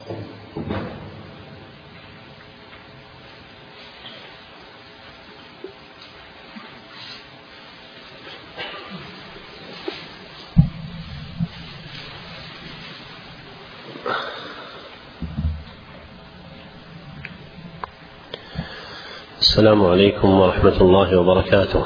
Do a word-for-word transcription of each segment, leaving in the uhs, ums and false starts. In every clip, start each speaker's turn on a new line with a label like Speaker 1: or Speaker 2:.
Speaker 1: السلام عليكم ورحمة الله وبركاته.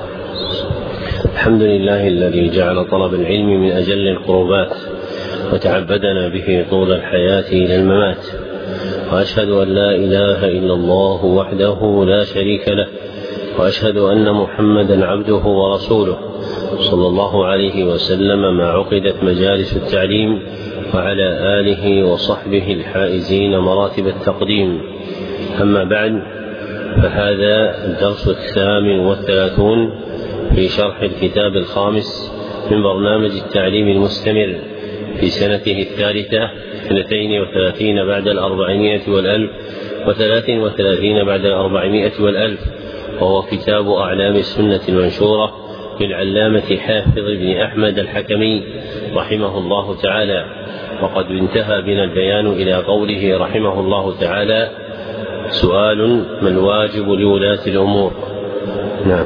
Speaker 1: الحمد لله الذي جعل طلب العلم من أجل القربات وتعبدنا به طول الحياة إلى الممات، وأشهد أن لا إله إلا الله وحده لا شريك له، وأشهد أن محمدا عبده ورسوله صلى الله عليه وسلم ما عقدت مجالس التعليم، وعلى آله وصحبه الحائزين مراتب التقديم. أما بعد، فهذا الدرس الثامن والثلاثون في شرح الكتاب الخامس من برنامج التعليم المستمر في سنته الثالثة اثنتين وثلاثين بعد الأربعمائة والألف وثلاث وثلاثين بعد الأربعمائة والألف، وهو كتاب أعلام السنة المنشورة للعلامة حافظ بن أحمد الحكمي رحمه الله تعالى. وقد انتهى بنا البيان إلى قوله رحمه الله تعالى: سؤال: ما الواجب لولاة الأمور؟ نعم.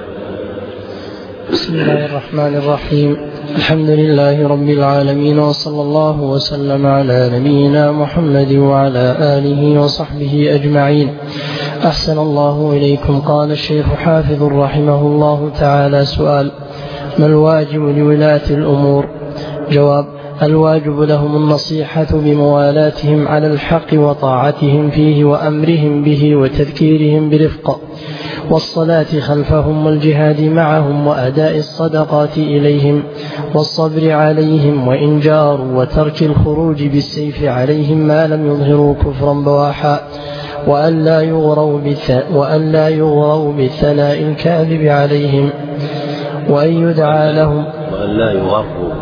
Speaker 2: بسم الله الرحمن الرحيم. الحمد لله رب العالمين، وصلى الله وسلم على نبينا محمد وعلى آله وصحبه أجمعين. أحسن الله إليكم. قال الشيخ حافظ رحمه الله تعالى: سؤال: ما الواجب لولاة الأمور؟ جواب: الواجب لهم النصيحة بموالاتهم على الحق وطاعتهم فيه وأمرهم به وتذكيرهم برفق، والصلاة خلفهم والجهاد معهم وأداء الصدقات إليهم والصبر عليهم وإن جاروا، وترك الخروج بالسيف عليهم ما لم يظهروا كفرا بواحا، وأن لا يغروا وأن لا يغروا بالثناء الكاذب عليهم، وأن يدعى لهم
Speaker 1: وأن لا يغروا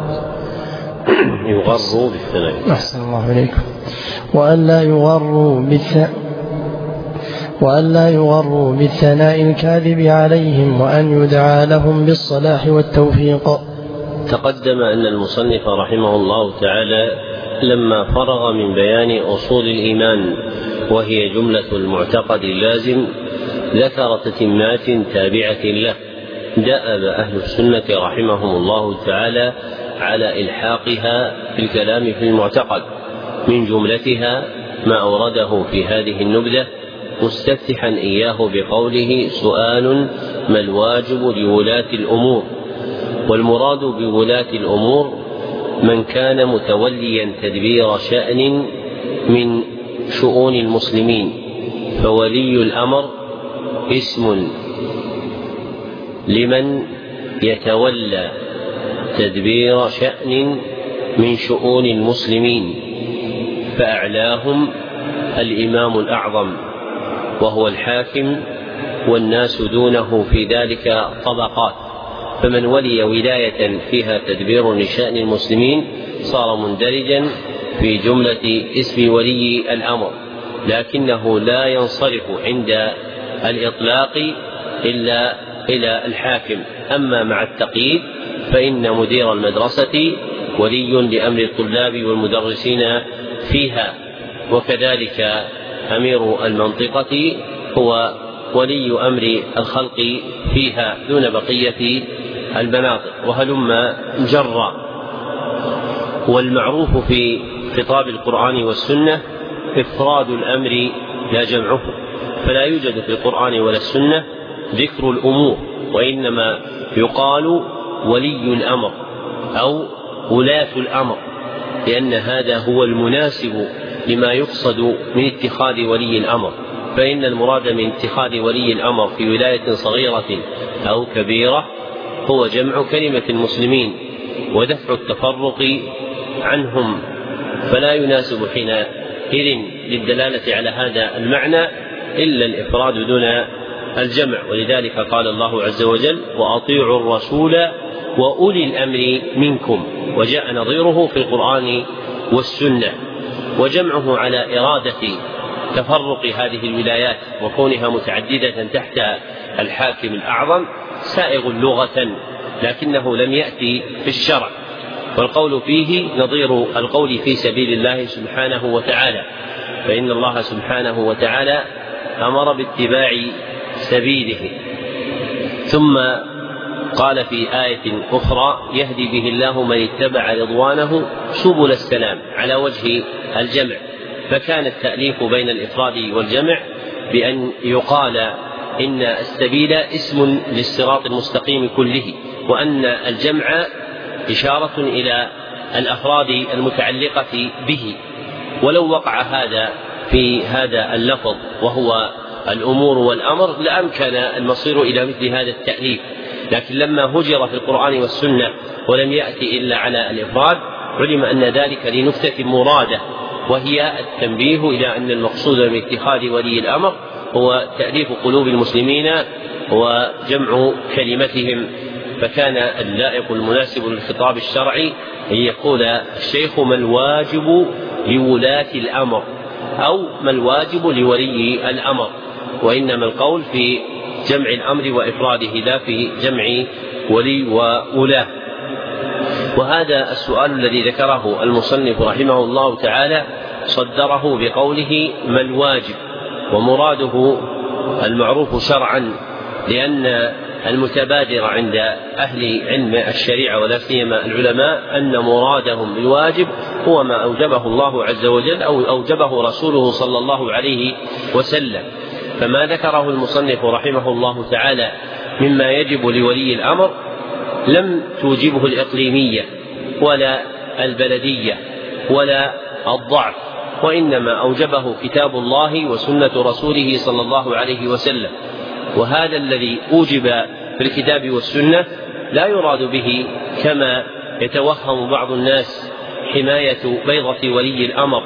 Speaker 1: يغروا بالثناء
Speaker 2: أحسن الله إليكم وأن لا يغروا بالثناء وأن لا يغروا بالثناء الكاذب عليهم، وأن يدعى لهم بالصلاح والتوفيق.
Speaker 1: تقدم أن المصنف رحمه الله تعالى لما فرغ من بيان أصول الإيمان وهي جملة المعتقد اللازم ذكر تتمات تابعة له دأب أهل السنة رحمهم الله تعالى على إلحاقها في الكلام في المعتقد، من جملتها ما أورده في هذه النبذة مستفتحا إياه بقوله: سؤال: ما الواجب لولاة الأمور؟ والمراد بولاة الأمور من كان متوليا تدبير شأن من شؤون المسلمين، فولي الأمر اسم لمن يتولى تدبير شأن من شؤون المسلمين، فأعلاهم الإمام الأعظم وهو الحاكم، والناس دونه في ذلك طبقات، فمن ولي ولاية فيها تدبير لشأن المسلمين صار مندرجا في جملة اسم ولي الأمر، لكنه لا ينصرف عند الإطلاق إلا إلى الحاكم. أما مع التقييد فإن مدير المدرسة ولي لأمر الطلاب والمدرسين فيها، وكذلك أمير المنطقة هو ولي أمر الخلق فيها دون بقية المناطق، وهلم جرا. والمعروف في خطاب القرآن والسنة إفراد الأمر لا جمعه، فلا يوجد في القرآن ولا السنة ذكر الأمور، وإنما يقال ولي الأمر أو ولاة الأمر، لأن هذا هو المناسب لما يقصد من اتخاذ ولي الأمر. فإن المراد من اتخاذ ولي الأمر في ولاية صغيرة أو كبيرة هو جمع كلمة المسلمين ودفع التفرق عنهم، فلا يناسب حينئذ للدلالة على هذا المعنى إلا الإفراد دون الجمع. ولذلك قال الله عز وجل: وأطيعوا الرسول وأولي الأمر منكم، وجاء نظيره في القرآن والسنة. وجمعه على إرادة تفرق هذه الولايات وكونها متعددة تحت الحاكم الأعظم سائغ لغة، لكنه لم يأتي في الشرع، والقول فيه نظير القول في سبيل الله سبحانه وتعالى: فإن الله سبحانه وتعالى أمر باتباع سبيله. ثم قال في آية أخرى: يهدي به الله من اتبع رضوانه سبل السلام، على وجه الجمع. فكان التأليف بين الإفراد والجمع بأن يقال إن السبيل اسم للصراط المستقيم كله، وأن الجمع إشارة إلى الأفراد المتعلقة به. ولو وقع هذا في هذا اللفظ وهو الأمور والأمر لأمكن المصير إلى مثل هذا التأليف، لكن لما هجر في القرآن والسنة ولم يأتي إلا على الإفراد علم أن ذلك لنكتة مرادة، وهي التنبيه إلى أن المقصود من اتخاذ ولي الأمر هو تأليف قلوب المسلمين وجمع كلمتهم. فكان اللائق المناسب للخطاب الشرعي أن يقول الشيخ: ما الواجب لولاة الأمر، أو ما الواجب لولي الأمر، وإنما القول في جمع الأمر وإفراده لا في جمع ولي وولاه. وهذا السؤال الذي ذكره المصنف رحمه الله تعالى صدره بقوله: ما الواجب، ومراده المعروف شرعا، لأن المتبادر عند أهل علم الشريعة ولا سيما العلماء أن مرادهم بالواجب هو ما أوجبه الله عز وجل أو أوجبه رسوله صلى الله عليه وسلم. فما ذكره المصنف رحمه الله تعالى مما يجب لولي الأمر لم توجبه الإقليمية ولا البلدية ولا الضعف، وإنما أوجبه كتاب الله وسنة رسوله صلى الله عليه وسلم. وهذا الذي أوجب في الكتاب والسنة لا يراد به كما يتوهم بعض الناس حماية بيضة ولي الأمر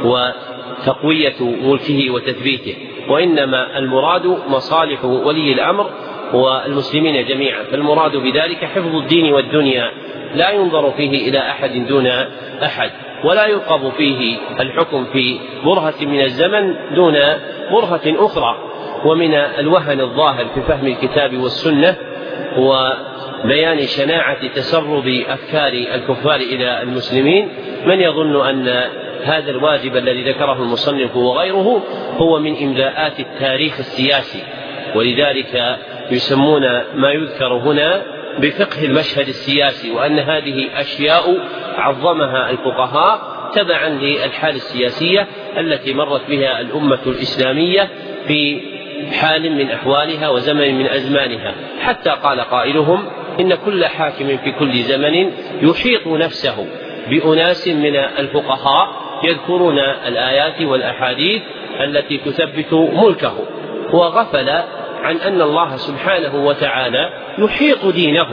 Speaker 1: وتقوية ملكه وتثبيته، وإنما المراد مصالح ولي الأمر والمسلمين جميعا. فالمراد بذلك حفظ الدين والدنيا، لا ينظر فيه إلى أحد دون أحد، ولا يلقب فيه الحكم في برهة من الزمن دون برهة أخرى. ومن الوهن الظاهر في فهم الكتاب والسنة وبيان شناعة تسرب أفكار الكفار إلى المسلمين من يظن أن هذا الواجب الذي ذكره المصنف وغيره هو من إملاءات التاريخ السياسي، ولذلك يسمون ما يذكر هنا بفقه المشهد السياسي، وأن هذه أشياء عظمها الفقهاء تبعا للحال السياسية التي مرت بها الأمة الإسلامية في حال من أحوالها وزمن من أزمانها، حتى قال قائلهم: إن كل حاكم في كل زمن يحيط نفسه بأناس من الفقهاء يذكرون الآيات والأحاديث التي تثبت ملكه، وغفل عن أن الله سبحانه وتعالى يحيط دينه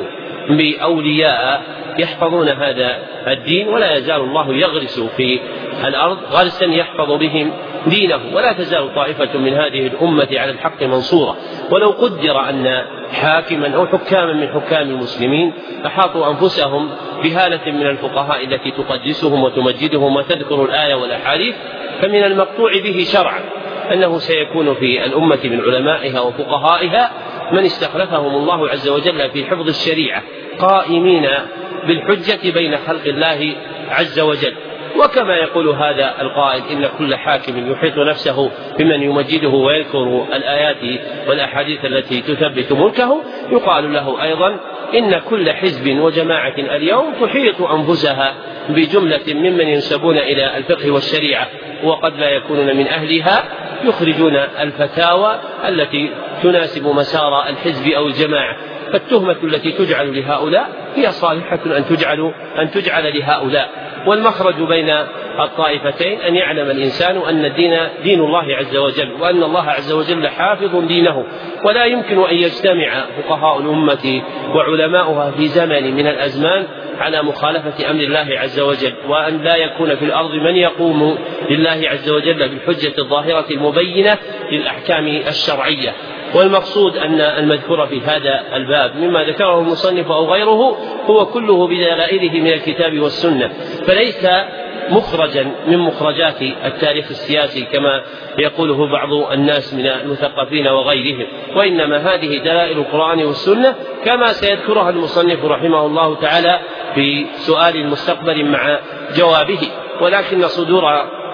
Speaker 1: بأولياء يحفظون هذا الدين، ولا يزال الله يغرس في الأرض غرسا يحفظ بهم دينه، ولا تزال طائفة من هذه الأمة على الحق منصورة. ولو قدر أن حاكما أو حكاما من حكام المسلمين أحاطوا أنفسهم بهالة من الفقهاء التي تقدسهم وتمجدهم وتذكر الآية والأحاديث، فمن المقطوع به شرعا أنه سيكون في الأمة من علمائها وفقهائها من استخلفهم الله عز وجل في حفظ الشريعة قائمين بالحجة بين خلق الله عز وجل. وكما يقول هذا القائل: إن كل حاكم يحيط نفسه بمن يمجده ويذكر الآيات والأحاديث التي تثبت ملكه، يقال له أيضا: إن كل حزب وجماعة اليوم تحيط أنفسها بجملة ممن ينسبون إلى الفقه والشريعة وقد لا يكونون من أهلها، يخرجون الفتاوى التي تناسب مسار الحزب أو الجماعة. فالتهمة التي تجعل لهؤلاء هي صالحة أن تجعل, أن تجعل لهؤلاء. والمخرج بين الطائفتين أن يعلم الإنسان أن الدين دين الله عز وجل، وأن الله عز وجل حافظ دينه، ولا يمكن أن يجتمع فقهاء الأمة وعلماؤها في زمن من الأزمان على مخالفة أمر الله عز وجل، وأن لا يكون في الأرض من يقوم لله عز وجل بالحجة الظاهرة المبينة للأحكام الشرعية. والمقصود أن المذكور في هذا الباب مما ذكره المصنف أو غيره هو كله بدلائله من الكتاب والسنة، فليس مخرجا من مخرجات التاريخ السياسي كما يقوله بعض الناس من المثقفين وغيرهم، وإنما هذه دلائل القرآن والسنة كما سيذكرها المصنف رحمه الله تعالى في سؤال المستقبل مع جوابه. ولكن صدور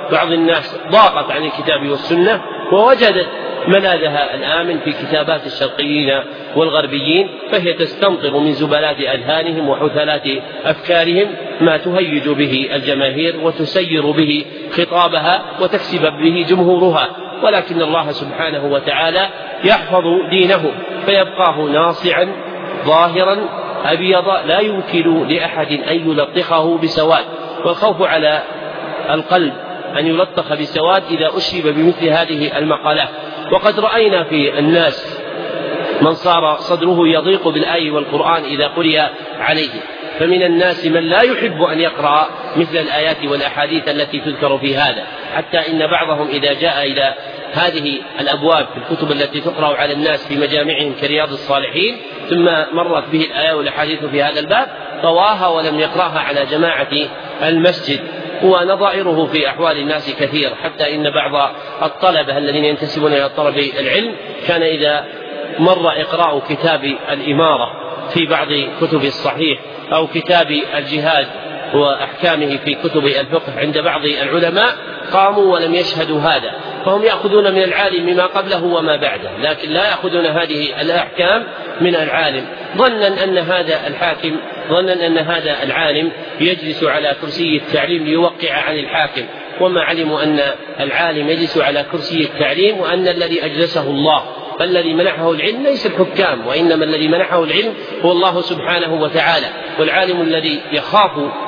Speaker 1: بعض الناس ضاقت عن الكتاب والسنة ووجدت ملاذها الآمن في كتابات الشرقيين والغربيين، فهي تستمطر من زبالات أذهانهم وحثلات أفكارهم ما تهيج به الجماهير وتسير به خطابها وتكسب به جمهورها، ولكن الله سبحانه وتعالى يحفظ دينه فيبقاه ناصعا ظاهرا أبيض لا يمكن لأحد أن يلطخه بسواد. والخوف على القلب أن يلطخ بسواد إذا أشرب بمثل هذه المقالات. وقد رأينا في الناس من صار صدره يضيق بالآي والقرآن إذا قرئ عليه، فمن الناس من لا يحب أن يقرأ مثل الآيات والأحاديث التي تذكر في هذا، حتى إن بعضهم إذا جاء إلى هذه الأبواب في الكتب التي تقرأ على الناس في مجامعهم كرياض الصالحين ثم مرت به الآية والأحاديث في هذا الباب طواها ولم يقرأها على جماعة المسجد. ونظائره في أحوال الناس كثير، حتى إن بعض الطلبة الذين ينتسبون إلى طلب العلم كان إذا مر إقراء كتاب الإمارة في بعض كتب الصحيح أو كتاب الجهاد وأحكامه في كتب الفقه عند بعض العلماء قاموا ولم يشهدوا هذا، فهم يأخذون من العالم ما قبله وما بعده، لكن لا يأخذون هذه الأحكام من العالم، ظنا أن هذا الحاكم ظنا أن هذا العالم يجلس على كرسي التعليم ليوقع عن الحاكم، وما علموا أن العالم يجلس على كرسي التعليم وأن الذي أجلسه الله، فالذي منحه العلم ليس الحكام، وإنما الذي منحه العلم هو الله سبحانه وتعالى. والعالم الذي يخاف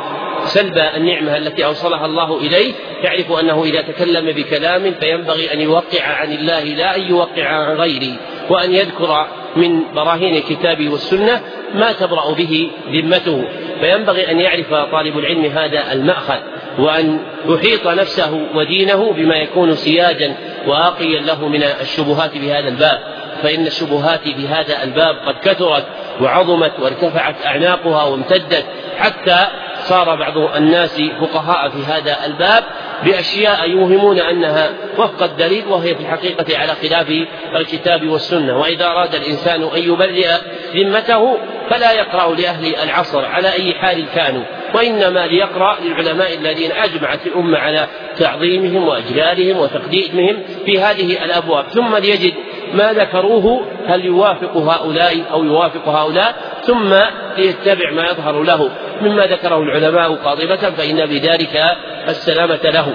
Speaker 1: سلب النعمة التي أوصلها الله إليه يعرف أنه إذا تكلم بكلام فينبغي أن يوقع عن الله لا أن يوقع عن غيره، وأن يذكر من براهين الكتاب والسنة ما تبرأ به ذمته، فينبغي أن يعرف طالب العلم هذا المأخذ، وأن يحيط نفسه ودينه بما يكون سياجا واقيا له من الشبهات في هذا الباب، فإن الشبهات في هذا الباب قد كثرت وعظمت وارتفعت أعناقها وامتدت، حتى صار بعض الناس فقهاء في هذا الباب بأشياء يوهمون أنها وفق الدليل وهي في الحقيقة على خلاف الكتاب والسنة. وإذا أراد الإنسان أن يبرئ ذمته فلا يقرأ لأهل العصر على أي حال كانوا، وإنما ليقرأ للعلماء الذين أجمعت الأمة على تعظيمهم وأجلالهم وتقديمهم في هذه الأبواب، ثم ليجد ما ذكروه هل يوافق هؤلاء أو يوافق هؤلاء، ثم ليتبع ما يظهر له مما ذكره العلماء قاطبة، فإن بذلك السلامة له.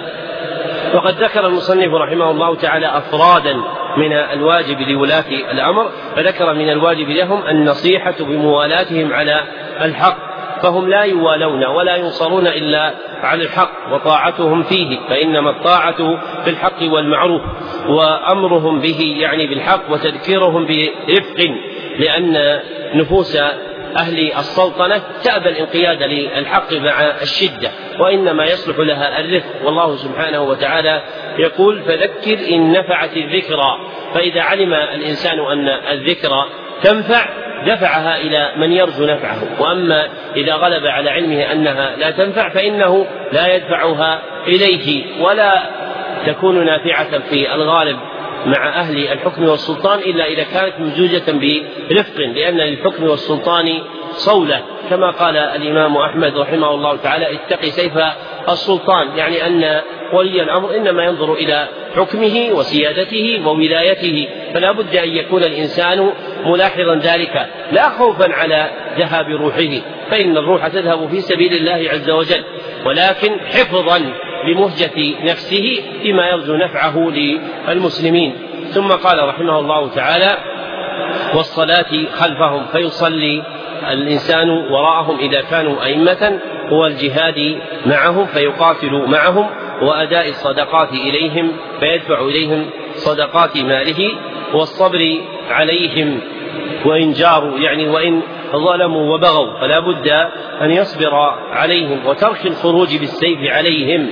Speaker 1: وقد ذكر المصنف رحمه الله تعالى أفرادا من الواجب لولاة الأمر، فذكر من الواجب لهم النصيحة بموالاتهم على الحق، فهم لا يوالون ولا ينصرون إلا على الحق وطاعتهم فيه، فإنما الطاعة في الحق والمعروف، وأمرهم به يعني بالحق وتذكيرهم برفق، لأن نفوس أهل السلطنة تأبى الانقياد للحق مع الشدة، وإنما يصلح لها الرفق. والله سبحانه وتعالى يقول فذكر إن نفعت الذكرى، فإذا علم الإنسان أن الذكرى تنفع دفعها إلى من يرجو نفعه، وأما إذا غلب على علمه أنها لا تنفع فإنه لا يدفعها إليه، ولا تكون نافعة في الغالب مع أهل الحكم والسلطان إلا إذا كانت ممزوجة برفق، لأن للحكم والسلطان صولة، كما قال الإمام أحمد رحمه الله تعالى اتق سيف السلطان، يعني أن ولي الأمر إنما ينظر إلى حكمه وسيادته وولايته، فلا بد أن يكون الإنسان ملاحظا ذلك، لا خوفا على ذهاب روحه، فإن الروح تذهب في سبيل الله عز وجل، ولكن حفظا لمهجة نفسه بما يرجو نفعه للمسلمين. ثم قال رحمه الله تعالى والصلاة خلفهم، فيصلي الإنسان وراءهم إذا كانوا أئمة، هو الجهاد معهم فيقاتل معهم، وأداء الصدقات إليهم فيدفع إليهم صدقات ماله، والصبر عليهم وإن جاروا يعني وإن ظلموا وبغوا فلا بد أن يصبر عليهم، وترك الخروج بالسيف عليهم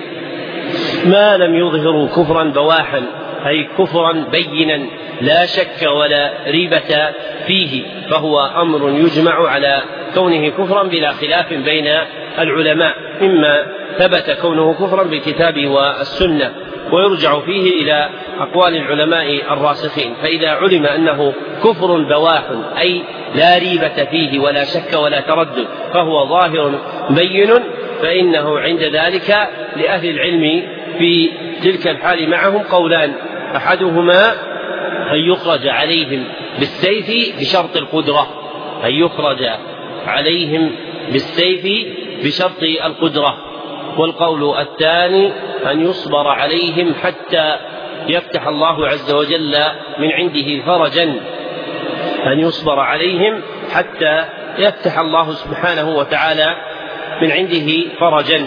Speaker 1: ما لم يظهروا كفرا بواحا، أي كفرا بينا لا شك ولا ريبة فيه، فهو أمر يجمع على كونه كفرا بلا خلاف بين العلماء، مما ثبت كونه كفرا بالكتاب والسنة، ويرجع فيه إلى أقوال العلماء الراسخين. فإذا علم أنه كفر بواح أي لا ريبة فيه ولا شك ولا تردد، فهو ظاهر بين، فإنه عند ذلك لأهل العلم في تلك الحال معهم قولان: أحدهما أن يخرج عليهم بالسيف بشرط القدرة، أن يخرج عليهم بالسيف بشرط القدرة، والقول الثاني أن يصبر عليهم حتى يفتح الله عز وجل من عنده فرجا، أن يصبر عليهم حتى يفتح الله سبحانه وتعالى من عنده فرجا.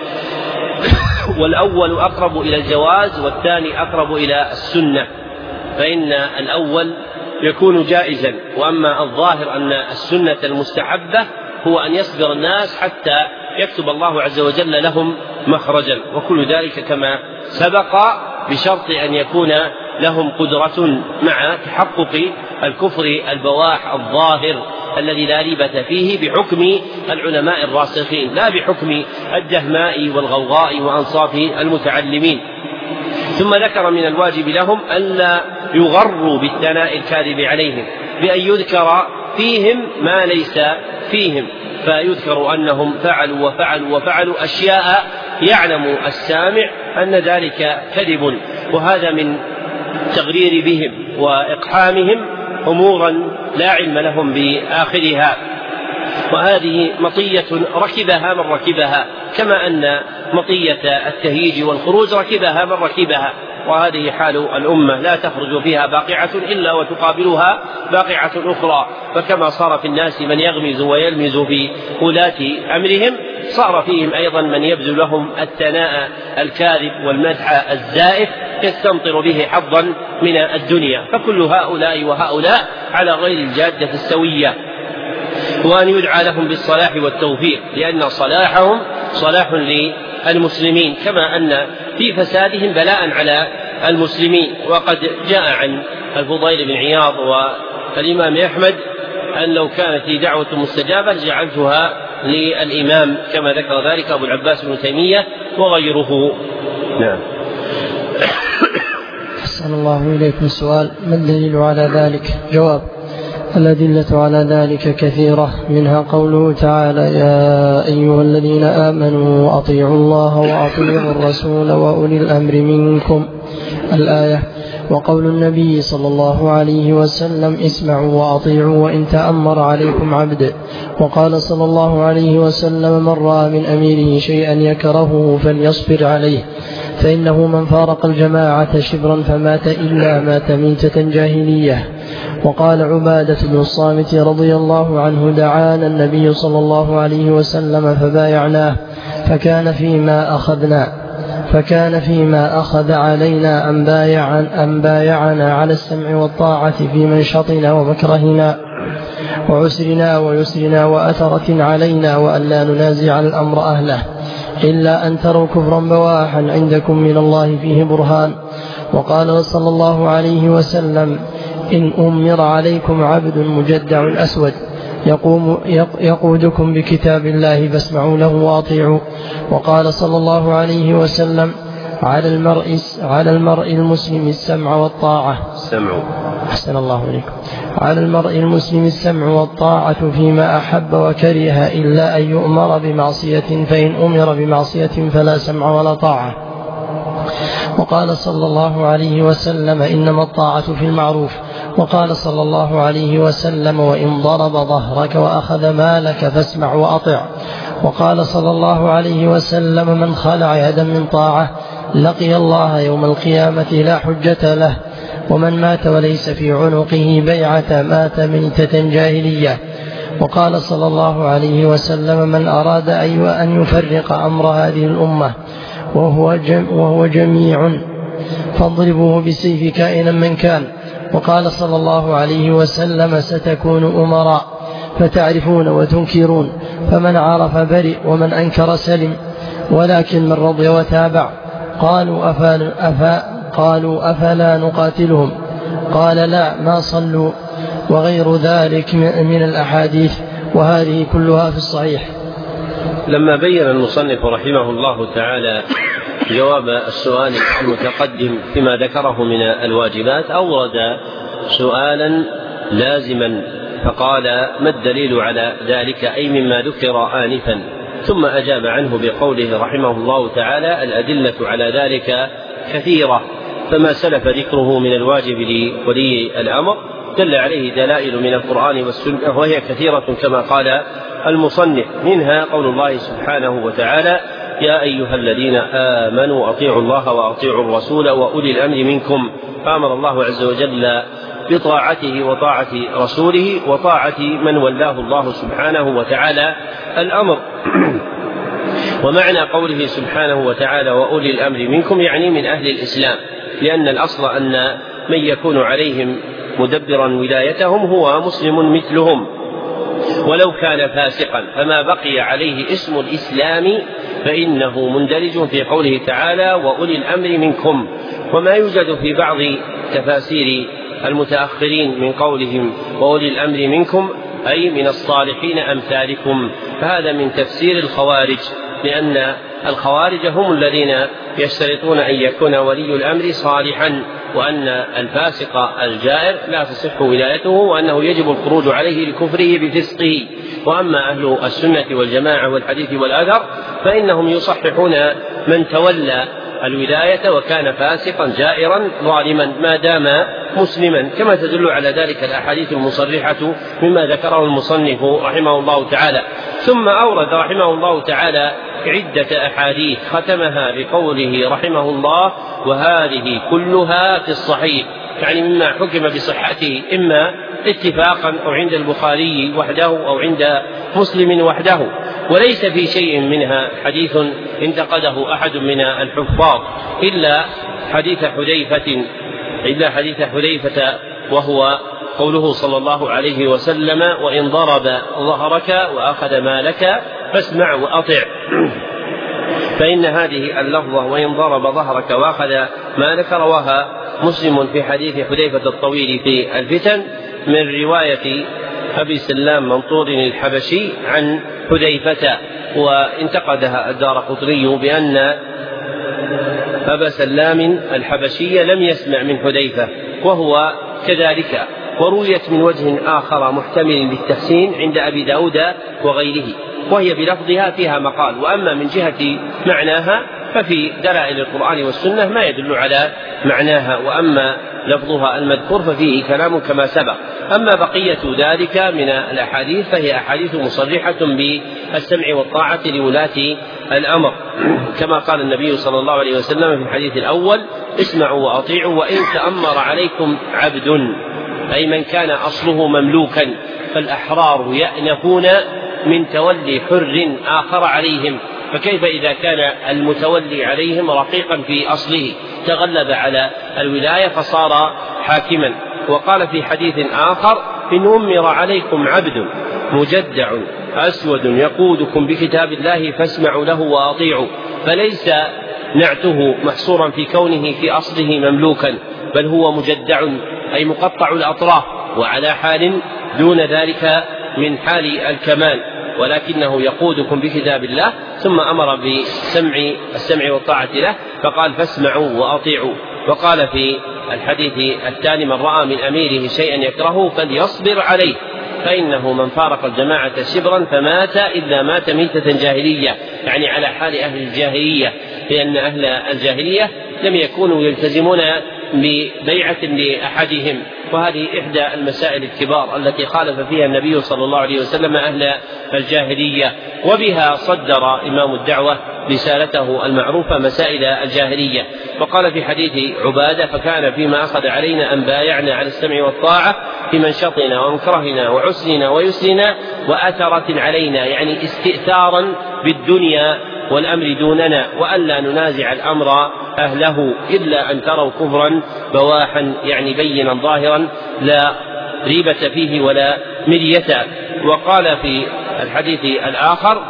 Speaker 1: والأول أقرب إلى الجواز والثاني أقرب إلى السنة، فإن الأول يكون جائزا، وأما الظاهر أن السنة المستحبة هو أن يصبر الناس حتى يكتب الله عز وجل لهم مخرجا، وكل ذلك كما سبق بشرط أن يكون لهم قدرة مع تحقق الكفر البواح الظاهر الذي لا ريبة فيه بحكم العلماء الراسخين، لا بحكم الدهماء والغوغاء وأنصاف المتعلمين. ثم ذكر من الواجب لهم ألا يغروا بالثناء الكاذب عليهم بأن يذكر فيهم ما ليس فيهم، فيذكر أنهم فعلوا وفعلوا وفعلوا أشياء يعلم السامع أن ذلك كذب، وهذا من تغرير بهم وإقحامهم أمورا لا علم لهم بآخرها، وهذه مطية ركبها من ركبها، كما أن مطية التهييج والخروج ركبها من ركبها، وهذه حال الأمة لا تخرج فيها باقعة إلا وتقابلها باقعة أخرى. فكما صار في الناس من يغمز ويلمز في ولاة أمرهم، صار فيهم أيضا من يبذل لهم الثناء الكاذب والمدح الزائف يستمطر به حظا من الدنيا، فكل هؤلاء وهؤلاء على غير الجادة السوية. وأن يدعى لهم بالصلاح والتوفيق، لأن صلاحهم صلاح للمسلمين، كما أن في فسادهم بلاء على المسلمين. وقد جاء عن الفضيل بن عياض والإمام أحمد أن لو كانت لي دعوة مستجابة جعلتها للإمام، كما ذكر ذلك أبو العباس بن تيمية وغيره. نعم.
Speaker 2: أحسن الله إليكم. السؤال: ما الدليل على ذلك؟ جواب: الأدلة على ذلك كثيرة، منها قوله تعالى: يا أيها الذين آمنوا أطيعوا الله وأطيعوا الرسول وأولي الأمر منكم، الآية. وقول النبي صلى الله عليه وسلم: اسمعوا وأطيعوا وإن تأمر عليكم عبد. وقال صلى الله عليه وسلم: من رأى من أميره شيئا يكرهه فليصبر عليه، فإنه من فارق الجماعة شبرا فمات إلا مات ميتة جاهلية. وقال عبادة بن الصامت رضي الله عنه: دعانا النبي صلى الله عليه وسلم فبايعناه، فكان فيما أخذنا فكان فيما أخذ علينا أن بايعنا, أن بايعنا على السمع والطاعة في منشطنا ومكرهنا وعسرنا ويسرنا وأثرة علينا، وأن لا ننازع الأمر أهله إلا أن تروا كفرا بواحا عندكم من الله فيه برهان. وقال صلى الله عليه وسلم: إن أمر عليكم عبد مجدع أسود يقوم يقودكم بكتاب الله فاسمعوا له وأطيعوا. وقال صلى الله عليه وسلم: على المرء على المرء المسلم السمع والطاعة
Speaker 1: السمع
Speaker 2: أحسن الله عليكم على المرء المسلم السمع والطاعة فيما أحب وكره، إلا أن يؤمر بمعصية، فإن أمر بمعصية فلا سمع ولا طاعة. وقال صلى الله عليه وسلم: إنما الطاعة في المعروف. وقال صلى الله عليه وسلم: وإن ضرب ظهرك وأخذ مالك فاسمع وأطع. وقال صلى الله عليه وسلم: من خلع يدا من طاعة لقي الله يوم القيامة لا حجة له، ومن مات وليس في عنقه بيعة مات ميتة جاهلية. وقال صلى الله عليه وسلم: من أراد أن يفرق أمر هذه الأمة وهو, جم وهو جميع فاضربوه بسيف كائنا من كان. وقال صلى الله عليه وسلم: ستكون أمراء فتعرفون وتنكرون، فمن عرف برئ ومن أنكر سلم، ولكن من رضي وتابع. قالوا أفلا, أفا قالوا أفلا نقاتلهم؟ قال: لا، ما صلوا، وغير ذلك من الأحاديث، وهذه كلها في الصحيح.
Speaker 1: لما بين المصنف رحمه الله تعالى جواب السؤال المتقدم فيما ذكره من الواجبات، أورد سؤالا لازما فقال: ما الدليل على ذلك؟ أي مما ذكر آنفا. ثم أجاب عنه بقوله رحمه الله تعالى: الأدلة على ذلك كثيرة، فما سلف ذكره من الواجب لولي الأمر دل عليه دلائل من القرآن والسنة وهي كثيرة كما قال المصنف، منها قول الله سبحانه وتعالى: يا أيها الذين آمنوا أطيعوا الله وأطيعوا الرسول وأولي الأمر منكم، فأمر الله عز وجل بطاعته وطاعة رسوله وطاعة من ولاه الله سبحانه وتعالى الأمر. ومعنى قوله سبحانه وتعالى وأولي الأمر منكم يعني من أهل الإسلام، لأن الأصل أن من يكون عليهم مدبرا ولايتهم هو مسلم مثلهم ولو كان فاسقا، فما بقي عليه اسم الإسلام فإنه مندرج في قوله تعالى وأولي الأمر منكم. وما يوجد في بعض تفاسير المتأخرين من قولهم وأولي الأمر منكم أي من الصالحين أمثالكم، فهذا من تفسير الخوارج، لأن الخوارج هم الذين يشترطون أن يكون ولي الأمر صالحا، وأن الفاسق الجائر لا تصح ولايته، وأنه يجب الخروج عليه لكفره بفسقه. وأما أهل السنة والجماعة والحديث والأثر فإنهم يصححون من تولى الولاية وكان فاسقا جائرا ظالما ما دام مسلما، كما تدل على ذلك الأحاديث المصرحة مما ذكره المصنف رحمه الله تعالى. ثم أورد رحمه الله تعالى عدة أحاديث ختمها بقوله رحمه الله وهذه كلها في الصحيح، يعني مما حكم بصحته إما اتفاقا أو عند البخاري وحده أو عند مسلم وحده، وليس في شيء منها حديث انتقده أحد من الحفاظ إلا حديث حذيفة إلا حديث حذيفة وهو قوله صلى الله عليه وسلم وإن ضرب ظهرك وأخذ مالك فاسمع وأطع، فإن هذه اللفظة وإن ضرب ظهرك وأخذ مالك رواها مسلم في حديث حذيفة الطويل في الفتن من رواية أبي سلام منطور الحبشي عن حذيفة، وانتقدها الدارقطني بأن أبا سلام الحبشي لم يسمع من حذيفة وهو كذلك، ورويت من وجه آخر محتمل للتحسين عند أبي داود وغيره، وهي بلفظها فيها مقال. وأما من جهة معناها ففي دلائل القرآن والسنة ما يدل على معناها، وأما لفظها المذكور ففيه كلام كما سبق. أما بقية ذلك من الأحاديث فهي أحاديث مصرحة بالسمع والطاعة لولاة الأمر، كما قال النبي صلى الله عليه وسلم في الحديث الأول اسمعوا وأطيعوا وإن تأمر عليكم عبد، أي من كان أصله مملوكا، فالأحرار يأنفون من تولي حر آخر عليهم، فكيف إذا كان المتولي عليهم رقيقا في أصله تغلب على الولاية فصار حاكما. وقال في حديث آخر إن أمر عليكم عبد مجدع أسود يقودكم بكتاب الله فاسمعوا له وأطيعوا، فليس نعته محصورا في كونه في أصله مملوكا، بل هو مجدع أي مقطع الأطراف وعلى حال دون ذلك من حال الكمال، ولكنه يقودكم بكتاب الله. ثم أمر بسمع السمع والطاعة له فقال فاسمعوا وأطيعوا. وقال في الحديث الثاني من رأى من أميره شيئا يكرهه فليصبر عليه، فإنه من فارق الجماعة شبرا فمات إلا مات ميتة جاهلية، يعني على حال أهل الجاهلية، لأن أهل الجاهلية لم يكونوا يلتزمون ببيعة لأحدهم، وهذه إحدى المسائل الكبار التي خالف فيها النبي صلى الله عليه وسلم أهل الجاهلية، وبها صدر إمام الدعوة رسالته المعروفة مسائل الجاهلية. وقال في حديث عبادة فكان فيما أخذ علينا أن بايعنا على السمع والطاعة في منشطنا ومكرهنا وعسرنا ويسرنا وأثرة علينا، يعني استئثارا بالدنيا والأمر دوننا، وألا ننازع الأمر أهله إلا أن تروا كفرا بواحا، يعني بينا ظاهرا لا ريبة فيه ولا مرية. وقال في الحديث الآخر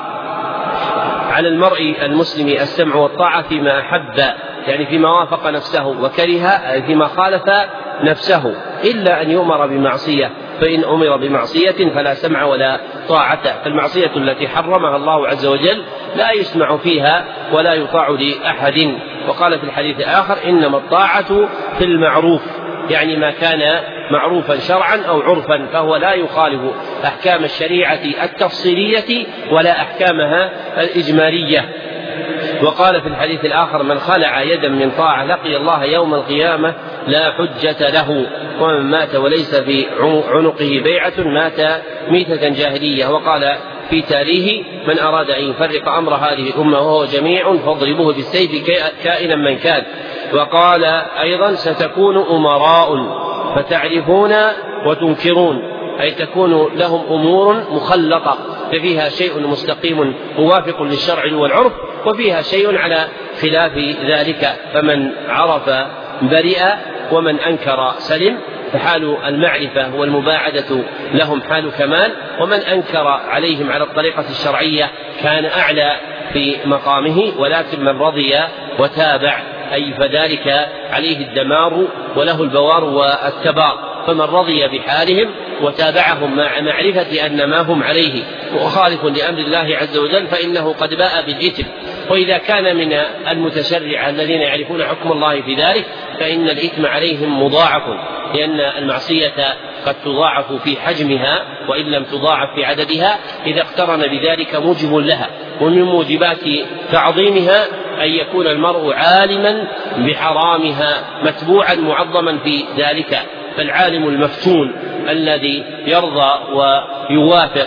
Speaker 1: على المرء المسلم السمع والطاعة فيما أحب، يعني فيما وافق نفسه، وكره فيما خالف نفسه، إلا أن يؤمر بمعصية، فإن أمر بمعصية فلا سمع ولا طاعة. فالمعصية التي حرمها الله عز وجل لا يسمع فيها ولا يطاع لأحد. وقال في الحديث الآخر إنما الطاعة في المعروف، يعني ما كان معروفا شرعا أو عرفا فهو لا يخالف أحكام الشريعة التفصيلية ولا أحكامها الإجمالية. وقال في الحديث الآخر: من خلع يدا من طاعة لقي الله يوم القيامة لا حجة له، ومن مات وليس في عنقه بيعة مات ميتة جاهلية. وقال في تاليه: من أراد أن يفرق أمر هذه الأمة وهو جميع فاضربوه بالسيف كائنا من كان. وقال أيضا: ستكون أمراء فتعرفون وتنكرون، أي تكون لهم أمور مخلطة ففيها شيء مستقيم موافق للشرع والعرف وفيها شيء على خلاف ذلك، فمن عرف برئ ومن أنكر سلم، فحال المعرفة والمباعدة لهم حال كمال، ومن أنكر عليهم على الطريقة الشرعية كان أعلى في مقامه. ولكن من رضي وتابع أي فذلك عليه الدمار وله البوار والتبار، فمن رضي بحالهم وتابعهم مع معرفة أن ما هم عليه مخالف لأمر الله عز وجل فإنه قد باء بالإثم. وإذا كان من المتشرع الذين يعرفون حكم الله في ذلك فإن الإثم عليهم مضاعف، لأن المعصية قد تضاعف في حجمها وإن لم تضاعف في عددها إذا اقترن بذلك موجب لها. ومن موجبات تعظيمها أن يكون المرء عالما بحرامها متبوعا معظما في ذلك. فالعالم المفتون الذي يرضى ويوافق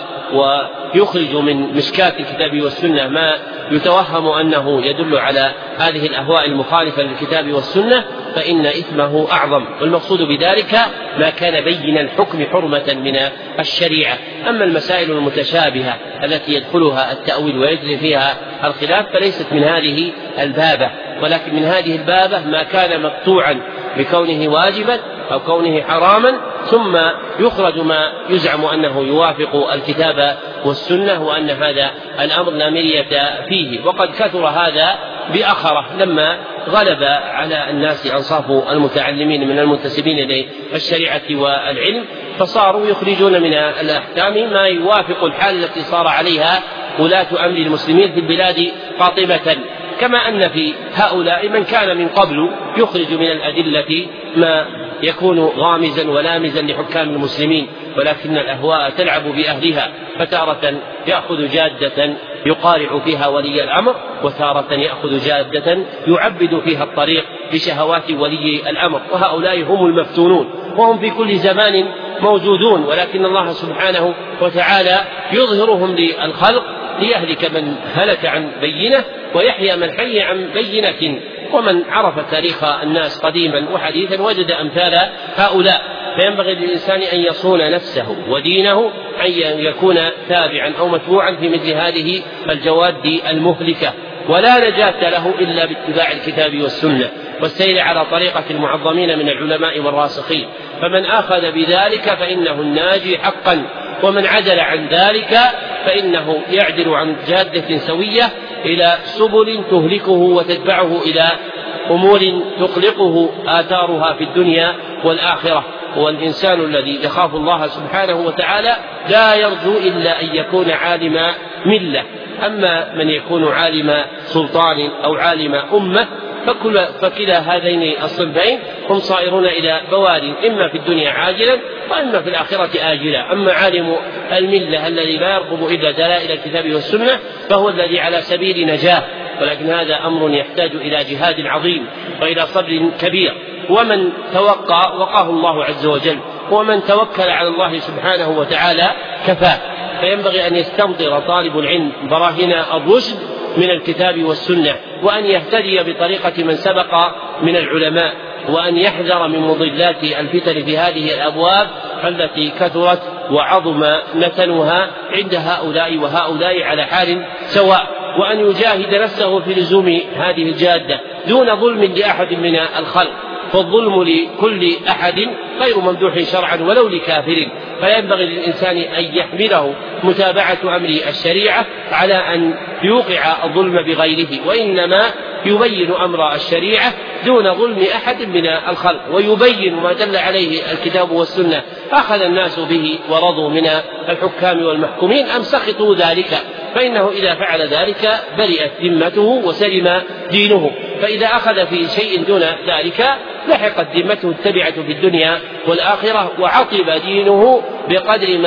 Speaker 1: ويخرج من مشكات الكتاب والسنة ما يتوهم أنه يدل على هذه الأهواء المخالفة للكتاب والسنة فإن إثمه أعظم. والمقصود بذلك ما كان بين الحكم حرمة من الشريعة. أما المسائل المتشابهة التي يدخلها التأويل ويجري فيها الخلاف فليست من هذه البابة، ولكن من هذه البابة ما كان مقطوعا بكونه واجبا أو كونه حراما ثم يخرج ما يزعم أنه يوافق الكتاب والسنة وأن هذا الأمر لا مرية فيه. وقد كثر هذا بأخره لما غلب على الناس أنصاف المتعلمين من المنتسبين للشريعة والعلم، فصاروا يخرجون من الأحكام ما يوافق الحال التي صار عليها ولاة أمر المسلمين في البلاد قاطبة، كما أن في هؤلاء من كان من قبل يخرج من الأدلة ما يكون غامزا ولامزا لحكام المسلمين، ولكن الأهواء تلعب بأهلها، فتارة يأخذ جادة يقارع فيها ولي الأمر، وتارة يأخذ جادة يعبد فيها الطريق بشهوات ولي الأمر. وهؤلاء هم المفتونون وهم في كل زمان موجودون، ولكن الله سبحانه وتعالى يظهرهم للخلق ليهلك من هلك عن بينه ويحيى من حي عن بينة. ومن عرف تاريخ الناس قديما وحديثا وجد أمثال هؤلاء. فينبغي للإنسان أن يصون نفسه ودينه أن يكون تابعا أو متبوعا في مثل هذه الجواد المهلكة، ولا نجاة له إلا باتباع الكتاب والسنة والسير على طريقة المعظمين من العلماء والراسخين. فمن أخذ بذلك فإنه الناجي حقا، ومن عدل عن ذلك فإنه يعدل عن جادة سوية إلى سبل تهلكه وتتبعه إلى أمور تقلقه آثارها في الدنيا والآخرة. والإنسان الذي يخاف الله سبحانه وتعالى لا يرجو إلا أن يكون عالم ملة. أما من يكون عالم سلطان أو عالم أمة فكل فكلا هذين الصنفين هم صائرون إلى بوار إما في الدنيا عاجلا وإما في الآخرة آجلا. أما عالم الملة الذي لا يرغب إلا دلائل الكتاب والسنة فهو الذي على سبيل نجاة، ولكن هذا أمر يحتاج إلى جهاد عظيم وإلى صبر كبير. ومن توقى وقاه الله عز وجل، ومن توكل على الله سبحانه وتعالى كفاه. فينبغي أن يستمطر طالب العلم براهين الرشد من الكتاب والسنة، وأن يهتدي بطريقة من سبق من العلماء، وأن يحذر من مضلات الفتن في هذه الأبواب التي كثرت وعظم نتنها عند هؤلاء وهؤلاء على حال سواء، وأن يجاهد نفسه في لزوم هذه الجادة دون ظلم لأحد من الخلق، فالظلم لكل أحد غير ممدوح شرعا ولو لكافر. فينبغي للإنسان أن يحمله متابعة أمر الشريعة على أن يوقع الظلم بغيره، وإنما يبين أمر الشريعة دون ظلم أحد من الخلق، ويبين ما دل عليه الكتاب والسنة أخذ الناس به ورضوا من الحكام والمحكومين أم سخطوا ذلك، فإنه إذا فعل ذلك برئت ذمته وسلم دينه. فإذا أخذ في شيء دون ذلك لحقت ذمته التبعة في الدنيا والآخرة، وعطب دينه بقدر ما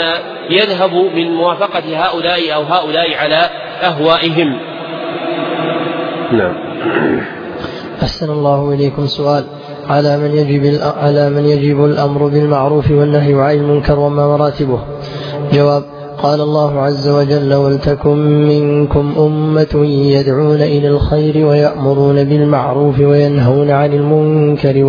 Speaker 1: يذهب من موافقة هؤلاء أو هؤلاء على أهوائهم. نعم.
Speaker 2: أحسن الله إليكم. سؤال: على من يجب على من يجب الأمر بالمعروف والنهي عن المنكر وما مراتبه؟ جواب: قال الله عز وجل: ولتكن منكم أمة يدعون إلى الخير ويأمرون بالمعروف وينهون عن المنكر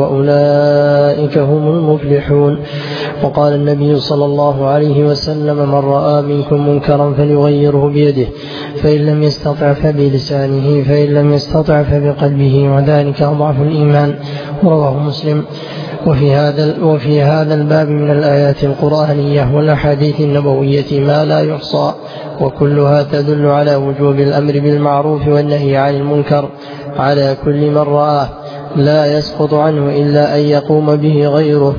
Speaker 2: وأولئك هم المفلحون. وقال النبي صلى الله عليه وسلم: من رأى منكم منكرا فليغيره بيده، فإن لم يستطع فبلسانه، فإن لم يستطع فبقلبه، وذلك أضعف الإيمان. رواه مسلم. وفي هذا وفي هذا الباب من الآيات القرآنية والأحاديث النبوية ما لا يحصى، وكلها تدل على وجوب الأمر بالمعروف والنهي عن المنكر على كل من رآه، لا يسقط عنه إلا أن يقوم به غيره،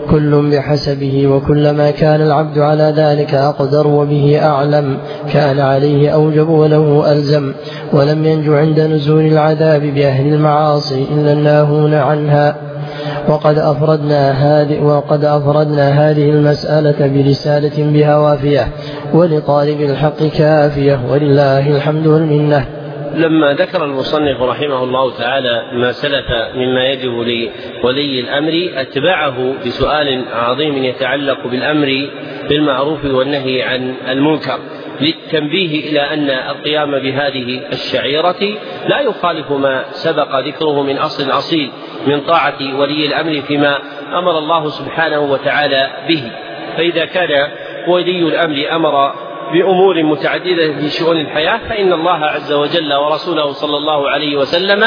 Speaker 2: كل بحسبه، وكلما كان العبد على ذلك أقدر وبه أعلم كان عليه أوجب وله ألزم. ولم ينج عند نزول العذاب بأهل المعاصي إلا الناهون عنها. وقد أفردنا هذه, وقد أفردنا هذه المسألة برسالة بها وافية، ولطالب الحق كافية، ولله الحمد والمنة.
Speaker 1: لما ذكر المصنف رحمه الله تعالى ما سلف مما يجب لولي الأمر، أتبعه بسؤال عظيم يتعلق بالأمر بالمعروف والنهي عن المنكر، للتنبيه إلى أن القيام بهذه الشعيرة لا يخالف ما سبق ذكره من أصل أصيل من طاعة ولي الأمر فيما أمر الله سبحانه وتعالى به. فإذا كان ولي الأمر أمر بأمور متعددة في شؤون الحياة، فإن الله عز وجل ورسوله صلى الله عليه وسلم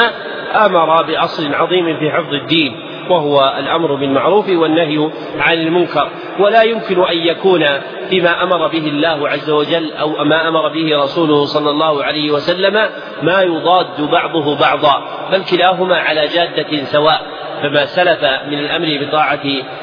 Speaker 1: أمر بأصل عظيم في حفظ الدين، وهو الأمر بالمعروف والنهي عن المنكر. ولا يمكن أن يكون فيما أمر به الله عز وجل أو ما أمر به رسوله صلى الله عليه وسلم ما يضاد بعضه بعضا، بل كلاهما على جادة سواء. فما سلف من الأمر بطاعة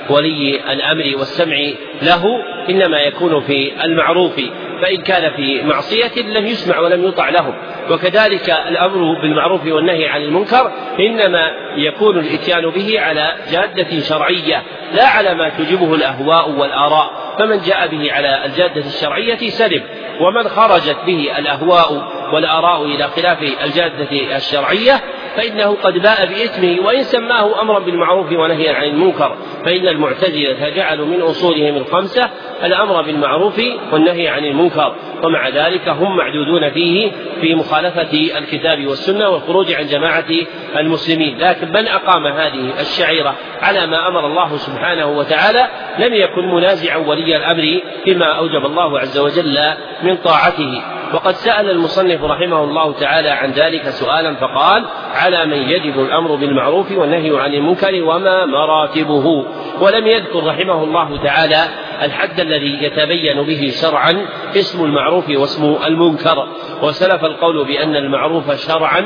Speaker 1: ولي الأمر والسمع له إنما يكون في المعروف، فإن كان في معصية لم يسمع ولم يطع له. وكذلك الأمر بالمعروف والنهي عن المنكر إنما يكون الإتيان به على جادة شرعية لا على ما تجبه الأهواء والآراء، فمن جاء به على الجادة الشرعية سلم، ومن خرجت به الأهواء والآراء إلى خلاف الجادة الشرعية فإنه قد باء بإثمه وإن سماه أمرا بالمعروف ونهيا عن المنكر. فإن المعتزلة جعلوا من أصولهم الخمسة الأمر بالمعروف والنهي عن المنكر، ومع ذلك هم معدودون فيه في مخالفة الكتاب والسنة والخروج عن جماعة المسلمين. لكن من أقام هذه الشعيرة على ما أمر الله سبحانه وتعالى لم يكن منازعا ولي الأمر فيما أوجب الله عز وجل من طاعته. وقد سأل المصنف رحمه الله تعالى عن ذلك سؤالا فقال: على من يجب الأمر بالمعروف والنهي عن المنكر وما مراتبه. ولم يذكر رحمه الله تعالى الحد الذي يتبين به شرعا اسم المعروف واسم المنكر. وسلف القول بأن المعروف شرعا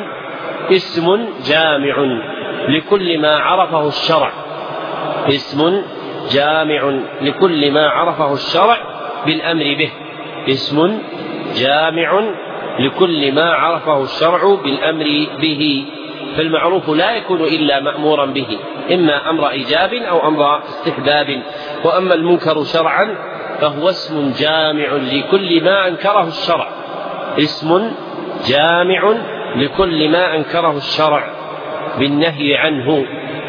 Speaker 1: اسم جامع لكل ما عرفه الشرع، اسم جامع لكل ما عرفه الشرع بالأمر به، اسم جامع لكل ما عرفه الشرع بالأمر به. فالمعروف لا يكون إلا مأمورا به، إما أمر إيجاب أو أمر استحباب. وأما المنكر شرعا فهو اسم جامع لكل ما أنكره الشرع، اسم جامع لكل ما أنكره الشرع بالنهي عنه،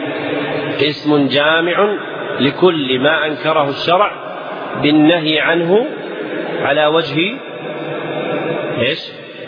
Speaker 1: اسم جامع لكل ما أنكره الشرع بالنهي عنه على وجه إيش؟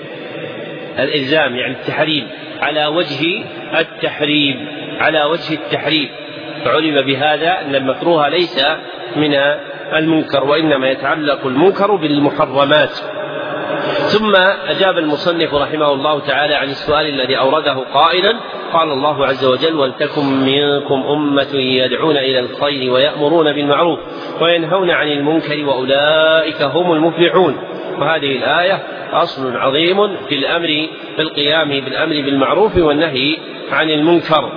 Speaker 1: الإلزام، يعني التحريم، على وجه التحريم، على وجه التحريم. فعلم بهذا أن المكروه ليس من المنكر، وإنما يتعلق المنكر بالمحرمات. ثم أجاب المصنف رحمه الله تعالى عن السؤال الذي أورده قائلا: قال الله عز وجل: ولتكن منكم أمة يدعون إلى الخير ويأمرون بالمعروف وينهون عن المنكر وأولئك هم المفلحون. وهذه الآية أصل عظيم في الأمر بالقيام بالأمر بالمعروف والنهي عن المنكر.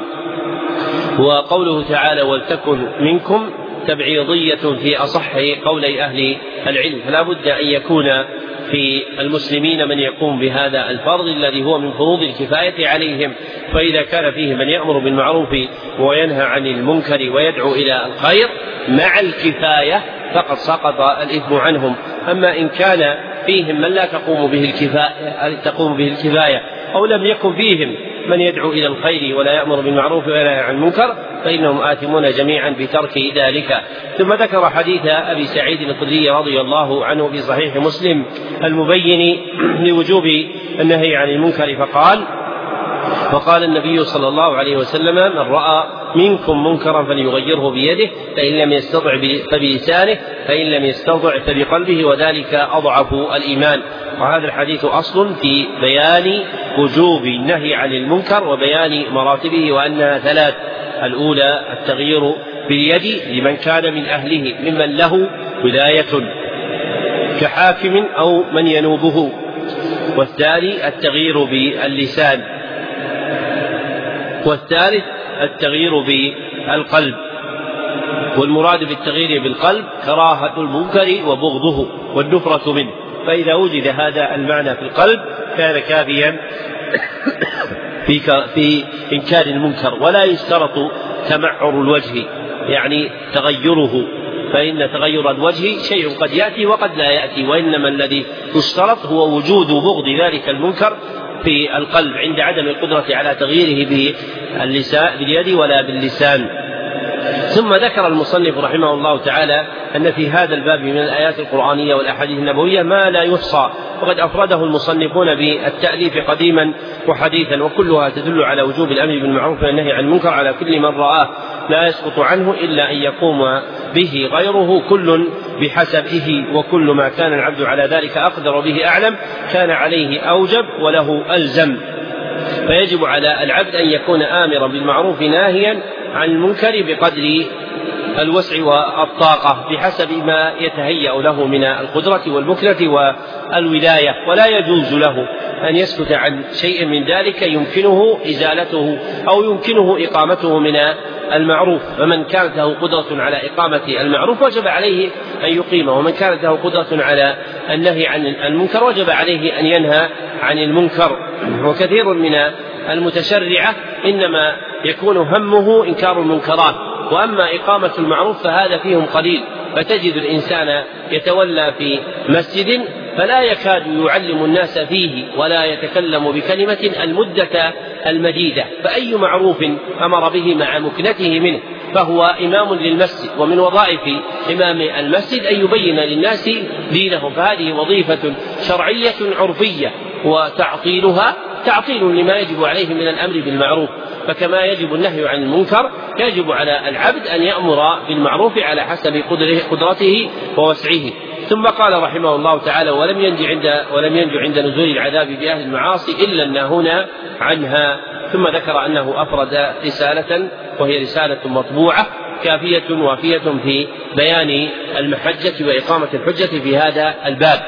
Speaker 1: وقوله تعالى: ولتكن منكم تبعيضية في أصح قولي أهل العلم، فلا بد أن يكون في المسلمين من يقوم بهذا الفرض الذي هو من فروض الكفاية عليهم. فإذا كان فيه من يأمر بالمعروف وينهى عن المنكر ويدعو إلى الخير مع الكفاية فقد سقط الإثم عنهم. أما إن كان فيهم من لا تقوم به الكفاية, تقوم به الكفاية أو لم يكن فيهم من يدعو إلى الخير ولا يأمر بالمعروف ولا ينهى عن المنكر فإنهم آثمون جميعا بترك ذلك. ثم ذكر حديث أبي سعيد الخدري رضي الله عنه في صحيح مسلم المبين لوجوب النهي عن المنكر فقال وقال النبي صلى الله عليه وسلم من رأى منكم منكرا فليغيره بيده فإن لم يستطع فبلسانه فإن لم يستطع فبقلبه وذلك أضعف الإيمان. وهذا الحديث أصل في بيان وجوب النهي عن المنكر وبيان مراتبه وأنها ثلاث: الأولى التغيير باليد لمن كان من أهله ممن له ولاية كحاكم أو من ينوبه، والثاني التغيير باللسان، والثالث التغيير بالقلب. والمراد بالتغيير بالقلب كراهة المنكر وبغضه والنفرة منه، فإذا وجد هذا المعنى في القلب كان كافيا في, في إنكار المنكر. ولا يشترط تمعر الوجه يعني تغيره، فإن تغير الوجه شيء قد يأتي وقد لا يأتي، وإنما الذي يشترط هو وجود بغض ذلك المنكر في القلب عند عدم القدرة على تغييره باللسان باليد ولا باللسان. ثم ذكر المصنف رحمه الله تعالى أن في هذا الباب من الآيات القرآنية والأحاديث النبوية ما لا يحصى، وقد أفرده المصنفون بالتأليف قديما وحديثا، وكلها تدل على وجوب الأمر بالمعروف والنهي عن المنكر على كل من رآه لا يسقط عنه إلا أن يقوم به غيره، كل بحسبه، وكل ما كان العبد على ذلك أقدر به أعلم كان عليه أوجب وله ألزم. فيجب على العبد أن يكون آمرا بالمعروف ناهيا عن المنكر بقدر الوسع والطاقة بحسب ما يتهيأ له من القدرة والمكنة والولاية، ولا يجوز له أن يسكت عن شيء من ذلك يمكنه إزالته أو يمكنه إقامته من المعروف. فمن كانت له قدرة على إقامة المعروف وجب عليه أن يقيمه، ومن كانت له قدرة على النهي عن المنكر وجب عليه أن ينهى عن المنكر. وكثير من المتشرعة إنما يكون همه إنكار المنكرات، وأما إقامة المعروف فهذا فيهم قليل. فتجد الإنسان يتولى في مسجد فلا يكاد يعلم الناس فيه ولا يتكلم بكلمة المدة المديدة، فأي معروف أمر به مع مكنته منه فهو إمام للمسجد، ومن وظائف إمام المسجد أن يبين للناس دينهم، فهذه وظيفة شرعية عرفية، وتعطيلها تعطيل لما يجب عليه من الأمر بالمعروف. فكما يجب النهي عن المنكر يجب على العبد أن يأمر بالمعروف على حسب قدرته ووسعه. ثم قال رحمه الله تعالى ولم ينج عند, ولم ينج عند نزول العذاب بأهل المعاصي إلا الناهون عنها. ثم ذكر أنه أفرد رسالة وهي رسالة مطبوعة كافية وافية في بيان المحجة وإقامة الحجة في هذا الباب.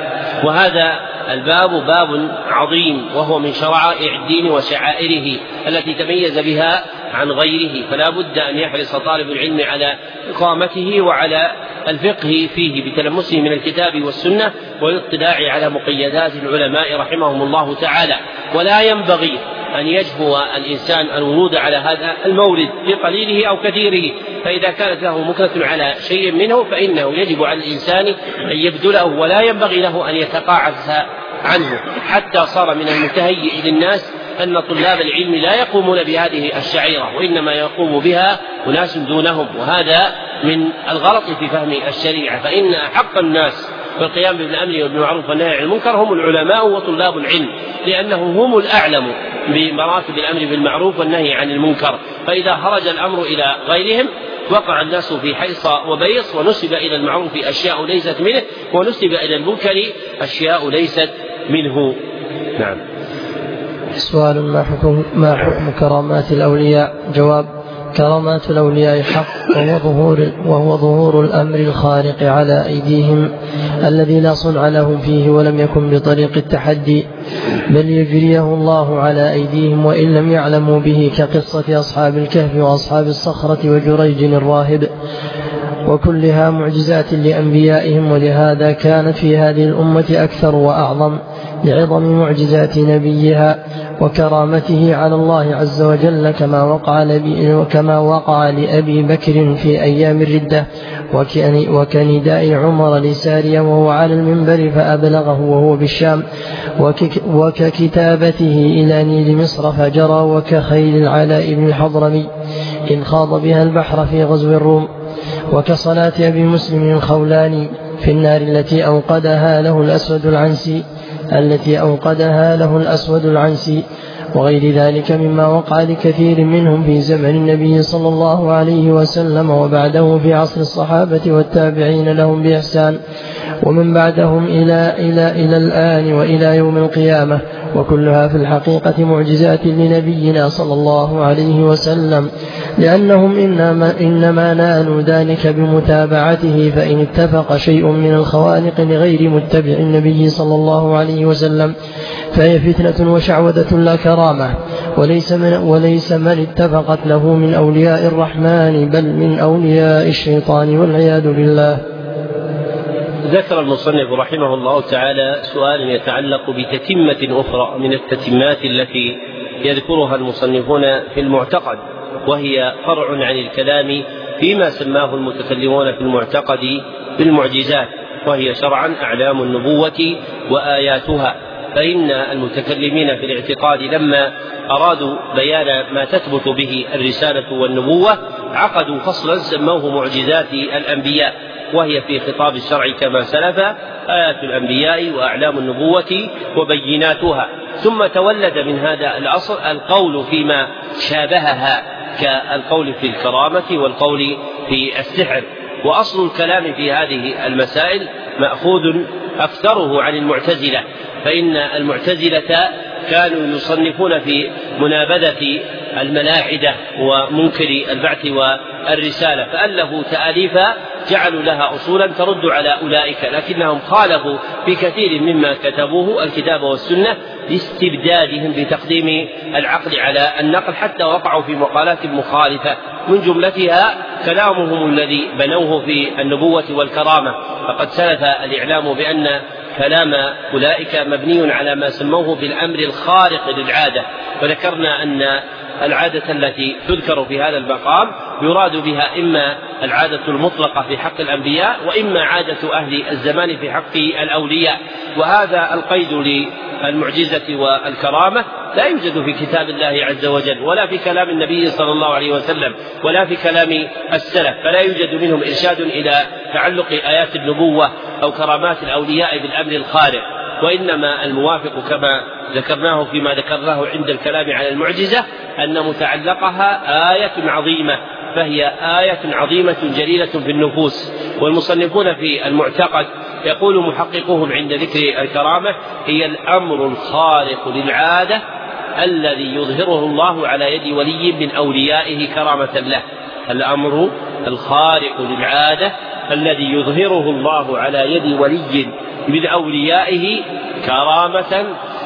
Speaker 1: وهذا الباب باب عظيم، وهو من شرائع الدين وشعائره التي تميز بها عن غيره، فلا بد أن يحرص طالب العلم على إقامته وعلى الفقه فيه بتلمسه من الكتاب والسنة والاطلاع على مقيدات العلماء رحمهم الله تعالى. ولا ينبغي أن يجهو الإنسان الورود على هذا المورد بقليله أو كثيره، فإذا كانت له مكنة على شيء منه فإنه يجب على الإنسان أن يبذله، ولا ينبغي له أن يتقاعس عنه، حتى صار من المتهيئ للناس أن طلاب العلم لا يقومون بهذه الشعيرة، وإنما يقوم بها أناس دونهم، وهذا من الغلط في فهم الشريعة. فإن أحق الناس والقيام بالأمر والمعروف والنهي عن المنكر هم العلماء وطلاب العلم، لأنهم هم الأعلم بمراتب الأمر بالمعروف والنهي عن المنكر. فإذا خرج الأمر إلى غيرهم وقع الناس في حيص وبيص، ونسب إلى المعروف أشياء ليست منه، ونسب إلى المنكر أشياء ليست منه. نعم.
Speaker 2: سؤال: ما حكم, ما حكم كرامات الأولياء؟ جواب: كرامات الأولياء حق، وهو ظهور, وهو ظهور الأمر الخارق على أيديهم الذي لا صنع لهم فيه ولم يكن بطريق التحدي، بل يجريه الله على أيديهم وإن لم يعلموا به، كقصة أصحاب الكهف وأصحاب الصخرة وجريج الراهب، وكلها معجزات لأنبيائهم، ولهذا كانت في هذه الأمة أكثر وأعظم، لعظم معجزات نبيها وكرامته على الله عز وجل، كما وقع, كما وقع لأبي بكر في أيام الردة، وكنداء عمر لسارية وهو على المنبر فأبلغه وهو بالشام، وككتابته إلى نيل مصر فجرى، وكخيل العلاء بن الحضرمي إن خاض بها البحر في غزو الروم، وكصلاة أبي مسلم الخولاني في النار التي أوقدها له الأسود العنسي التي أوقدها له الأسود العنسي وغير ذلك مما وقع لكثير منهم في زمن النبي صلى الله عليه وسلم وبعده في عصر الصحابة والتابعين لهم بإحسان ومن بعدهم إلى, إلى, إلى الآن وإلى يوم القيامة، وكلها في الحقيقة معجزات لنبينا صلى الله عليه وسلم، لأنهم إنما, إنما نالوا ذلك بمتابعته، فإن اتفق شيء من الخوارق لغير متبع النبي صلى الله عليه وسلم فهي فتنة وشعوذة لا كرامة، وليس من, وليس من اتفقت له من أولياء الرحمن بل من أولياء الشيطان والعياذ بالله.
Speaker 1: ذكر المصنف رحمه الله تعالى سؤال يتعلق بتتمة أخرى من التتمات التي يذكرها المصنفون في المعتقد، وهي فرع عن الكلام فيما سماه المتكلمون في المعتقد بالمعجزات، وهي شرعا أعلام النبوة وآياتها. فإن المتكلمين في الاعتقاد لما أرادوا بيان ما تثبت به الرسالة والنبوة عقدوا فصلا سموه معجزات الأنبياء، وهي في خطاب الشرع كما سلف آيات الأنبياء وأعلام النبوة وبيناتها. ثم تولد من هذا الأصل القول فيما شابهها كالقول في الكرامة والقول في السحر. وأصل الكلام في هذه المسائل مأخوذ أكثره عن المعتزلة، فإن المعتزلة كانوا يصنفون في منابذة الملاحدة ومنكر البعث والرسالة، فألفوا تأليفا جعلوا لها أصولا ترد على أولئك، لكنهم خالفوا في كثير مما كتبوه الكتاب والسنة لاستبدادهم بتقديم العقل على النقل، حتى وقعوا في مقالات مخالفة، من جملتها كلامهم الذي بنوه في النبوة والكرامة. فقد سلف الإعلام بأن كلام أولئك مبني على ما سموه بالأمر الخارق للعادة، وذكرنا أن العادة التي تذكر في هذا المقام يراد بها إما العادة المطلقة في حق الأنبياء، وإما عادة أهل الزمان في حق الأولياء. وهذا القيد للمعجزة والكرامة لا يوجد في كتاب الله عز وجل، ولا في كلام النبي صلى الله عليه وسلم، ولا في كلام السلف، فلا يوجد منهم إرشاد إلى تعلق آيات النبوة أو كرامات الأولياء بالأمر الخارق، وإنما الموافق كما ذكرناه فيما ذكرناه عند الكلام على المعجزة أن متعلقها آية عظيمة، فهي آية عظيمة جليلة في النفوس. والمصنفون في المعتقد يقول محققهم عند ذكر الكرامة هي الأمر الخارق للعادة الذي يظهره الله على يد ولي من أوليائه كرامة له. الأمر الخارق للعادة الذي يظهره الله على يد ولي من أوليائه كرامة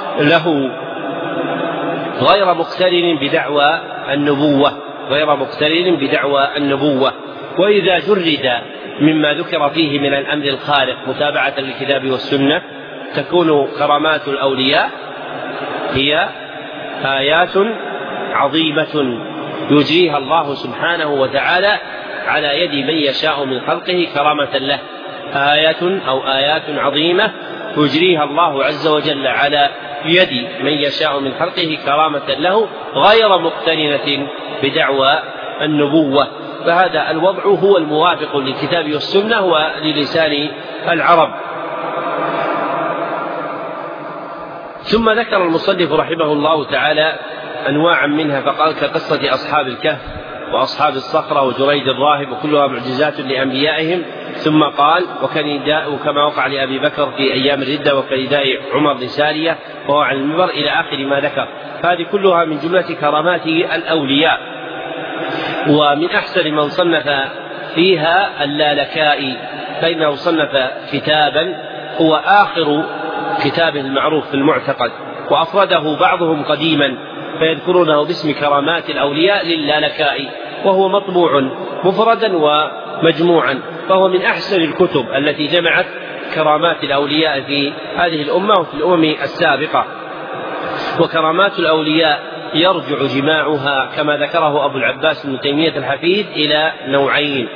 Speaker 1: له، غير مقترن بدعوى النبوة غير مقترن بدعوى النبوة وإذا جرد مما ذكر فيه من الأمر الخارق متابعة للكتاب والسنة تكون كرامات الأولياء هي آيات عظيمة يجريها الله سبحانه وتعالى على يد من يشاء من خلقه كرامة له. آية أو آيات عظيمة يجريها الله عز وجل على يد من يشاء من خلقه كرامة له غير مقترنة بدعوى النبوة. فهذا الوضع هو الموافق للكتاب والسنة وللسان العرب. ثم ذكر المصنف رحمه الله تعالى أنواعا منها فقال كقصة أصحاب الكهف وأصحاب الصخرة وجريد الراهب وكلها معجزات لأنبيائهم. ثم قال وكنداء كما وقع لأبي بكر في أيام الردة وكنداء عمر لسارية وهو على المنبر إلى آخر ما ذكر. هذه كلها من جملة كرامات الأولياء. ومن أحسن من صنف فيها اللالكائي، فإنه صنف كتابا هو آخر كتابه المعروف في المعتقد، وأفرده بعضهم قديما فيذكرونه باسم كرامات الأولياء للالكائي، وهو مطبوع مفردا ومجموعا، فهو من أحسن الكتب التي جمعت كرامات الأولياء في هذه الأمة وفي الأمم السابقة. وكرامات الأولياء يرجع جماعها كما ذكره أبو العباس ابن تيمية الحفيد إلى نوعين: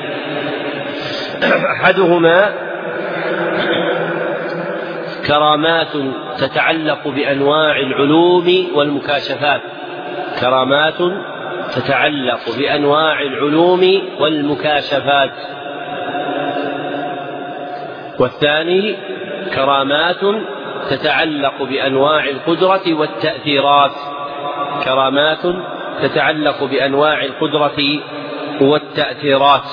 Speaker 1: أحدهما كرامات تتعلق بأنواع العلوم والمكاشفات، كرامات تتعلق بأنواع العلوم والمكاشفات. والثاني كرامات تتعلق بأنواع القدرة والتأثيرات، كرامات تتعلق بأنواع القدرة والتأثيرات.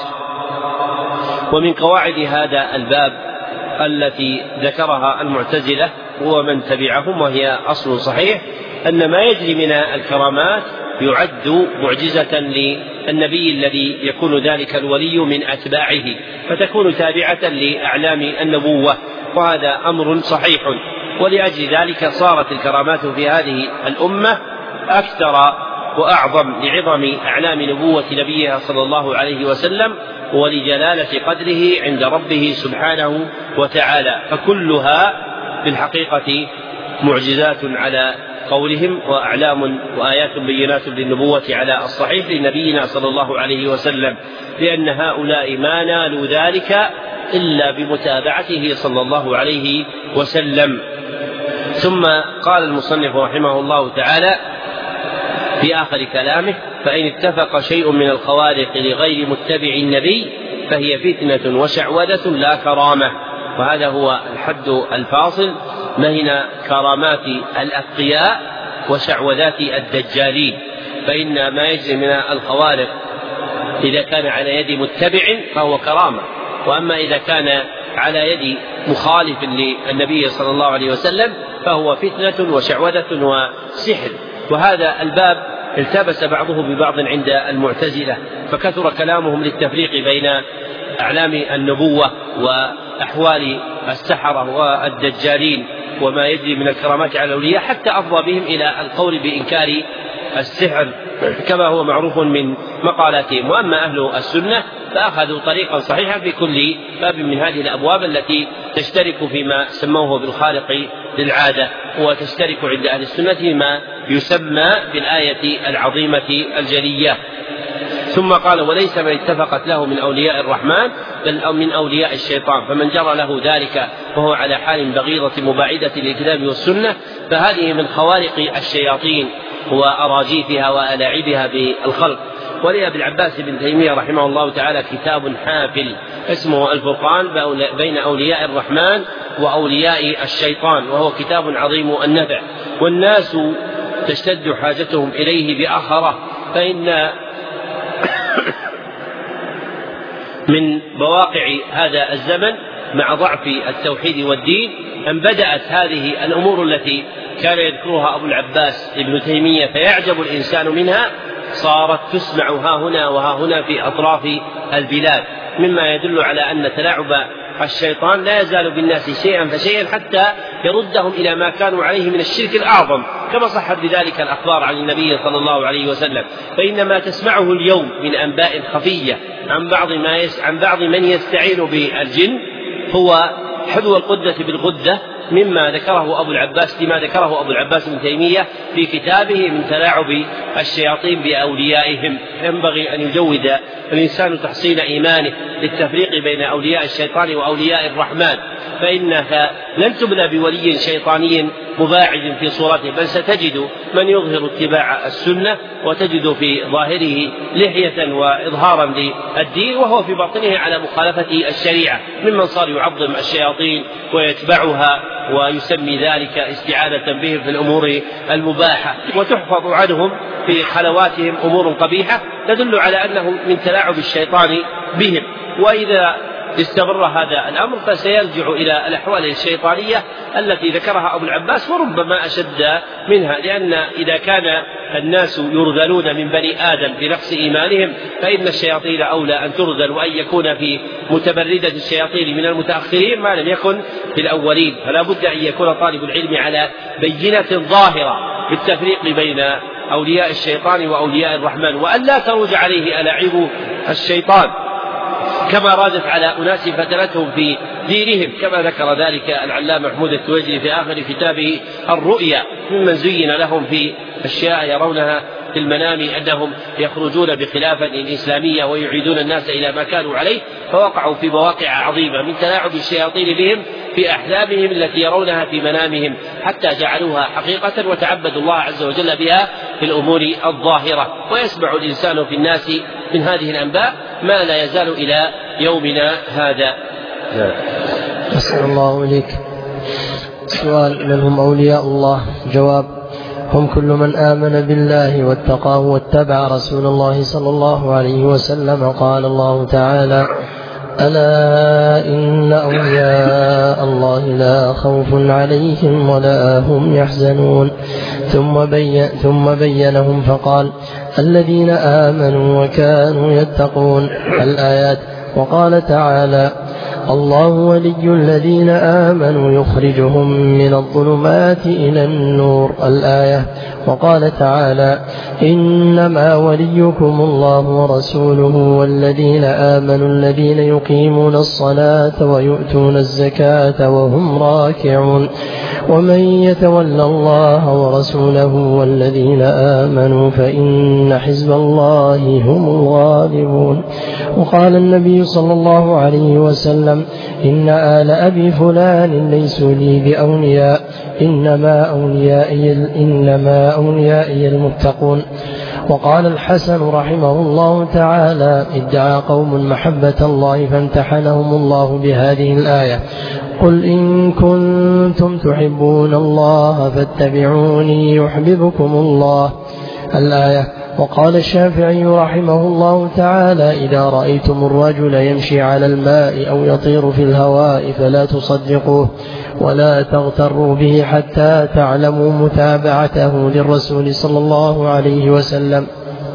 Speaker 1: ومن قواعد هذا الباب التي ذكرها المعتزلة ومن تبعهم، وهي أصل صحيح، أن ما يجري من الكرامات يعد معجزة للنبي الذي يكون ذلك الولي من أتباعه، فتكون تابعة لأعلام النبوة، وهذا أمر صحيح. ولأجل ذلك صارت الكرامات في هذه الأمة أكثر وأعظم لعظم أعلام نبوة نبيها صلى الله عليه وسلم ولجلالة قدره عند ربه سبحانه وتعالى، فكلها بالحقيقة معجزات على قولهم، وأعلام وآيات بينات للنبوة على الصحيح لنبينا صلى الله عليه وسلم، لأن هؤلاء ما نالوا ذلك إلا بمتابعته صلى الله عليه وسلم. ثم قال المصنف رحمه الله تعالى في آخر كلامه: فإن اتفق شيء من الخوارق لغير متبع النبي فهي فتنة وشعوذة لا كرامة. وهذا هو الحد الفاصل بين كرامات الأتقياء وشعوذات الدجالين. فإن ما يجري من الخوارق إذا كان على يد متبع فهو كرامة، وأما إذا كان على يد مخالف للنبي صلى الله عليه وسلم فهو فتنة وشعوذة وسحر. وهذا الباب التبس بعضه ببعض عند المعتزلة، فكثر كلامهم للتفريق بين أعلام النبوة وأحوال السحرة والدجالين وما يجري من الكرامات على الأولياء، حتى أفضى بهم إلى القول بإنكار السحر كما هو معروف من مقالاتهم. وأما أهل السنة فأخذوا طريقا صحيحا في كل باب من هذه الأبواب التي تشترك فيما سموه بالخارق للعادة، وتشترك عند أهل السنة ما يسمى بالآية العظيمة الجلية. ثم قال: وليس من اتفقت له من أولياء الرحمن بل من أولياء الشيطان، فمن جرى له ذلك وهو على حال بغيضة مباعدة للكتاب والسنة فهذه من خوارق الشياطين وأراجيفها وألاعبها بالخلق. ولأبي العباس بن تيمية رحمه الله تعالى كتاب حافل اسمه الفرقان بين أولياء الرحمن وأولياء الشيطان، وهو كتاب عظيم النفع، والناس تشتد حاجتهم إليه بأخره، فإن من بواقع هذا الزمن مع ضعف التوحيد والدين أن بدأت هذه الأمور التي كان يذكرها أبو العباس ابن تيمية فيعجب الإنسان منها، صارت تسمع ها هنا وها هنا في أطراف البلاد، مما يدل على أن تلاعب الشيطان لا يزال بالناس شيئا فشيئا حتى يردهم إلى ما كانوا عليه من الشرك الأعظم، كما صحت بذلك الأخبار عن النبي صلى الله عليه وسلم. فإنما تسمعه اليوم من أنباء خفية عن بعض, ما يس عن بعض من يستعين بالجن هو حذو القدة بالغدة، مما ذكره أبو العباس لما ذكره أبو العباس بن تيمية في كتابه من تلاعب الشياطين بأوليائهم. ينبغي أن يجود الإنسان تحصيل إيمانه للتفريق بين أولياء الشيطان وأولياء الرحمن، فإنها لن تبنى بولي شيطاني مباعد في صورته، بل ستجد من يظهر اتباع السنة وتجد في ظاهره لحية وإظهارا للدين وهو في باطنه على مخالفة الشريعة، ممن صار يعظم الشياطين ويتبعها ويسمي ذلك استعانة بهم في الأمور المباحة، وتحفظ عنهم في خلواتهم أمور قبيحة تدل على أنه من تلاعب الشيطان بهم. وإذا استمر هذا الأمر فسيرجع إلى الأحوال الشيطانية التي ذكرها أبو العباس وربما أشد منها، لأن إذا كان الناس يرذلون من بني آدم في نقص إيمانهم فإن الشياطين أولى أن ترذل وأن يكون في متبردة الشياطين من المتأخرين ما لم يكن في الأولين. فلا بد أن يكون طالب العلم على بينة ظاهرة بالتفريق بين أولياء الشيطان وأولياء الرحمن، وأن لا تروج عليه ألاعب الشيطان كما رادت على أناس فتنتهم في دينهم، كما ذكر ذلك العلامة محمود التويجري في آخر كتابه الرؤيا، ممن زين لهم في أشياء يرونها في المنام أنهم يخرجون بخلافة إسلامية ويعيدون الناس إلى ما كانوا عليه، فوقعوا في مواقع عظيمة من تلاعب الشياطين بهم في أحلامهم التي يرونها في منامهم، حتى جعلوها حقيقة وتعبدوا الله عز وجل بها في الأمور الظاهرة. ويسمع الإنسان في الناس من هذه الأنباء ما لا يزال إلى يومنا هذا.
Speaker 2: أسأل الله إليك. سؤال: من هم أولياء الله؟ جواب: هم كل من آمن بالله واتقاه واتبع رسول الله صلى الله عليه وسلم. قال الله تعالى: ألا إن أولياء الله لا خوف عليهم ولا هم يحزنون. ثم بين ثم بينهم فقال: الذين آمنوا وكانوا يتقون. الآيات. وقال تعالى: الله ولي الذين آمنوا يخرجهم من الظلمات إلى النور. الآية. وقال تعالى: إنما وليكم الله ورسوله والذين آمنوا الذين يقيمون الصلاة ويؤتون الزكاة وهم راكعون. ومن يتول الله ورسوله والذين آمنوا فإن حزب الله هم الغالبون. وقال النبي صلى الله عليه وسلم: إن آل أبي فلان ليسوا لي بأولياء، إنما أوليائي, إنما أوليائي المتقون. وقال الحسن رحمه الله تعالى: ادعى قوم محبة الله فامتحنهم الله بهذه الآية: قل إن كنتم تحبون الله فاتبعوني يحببكم الله. الآية. وقال الشافعي رحمه الله تعالى: إذا رأيتم الرجل يمشي على الماء أو يطير في الهواء فلا تصدقوه ولا تغتروا به حتى تعلموا متابعته للرسول صلى الله عليه وسلم.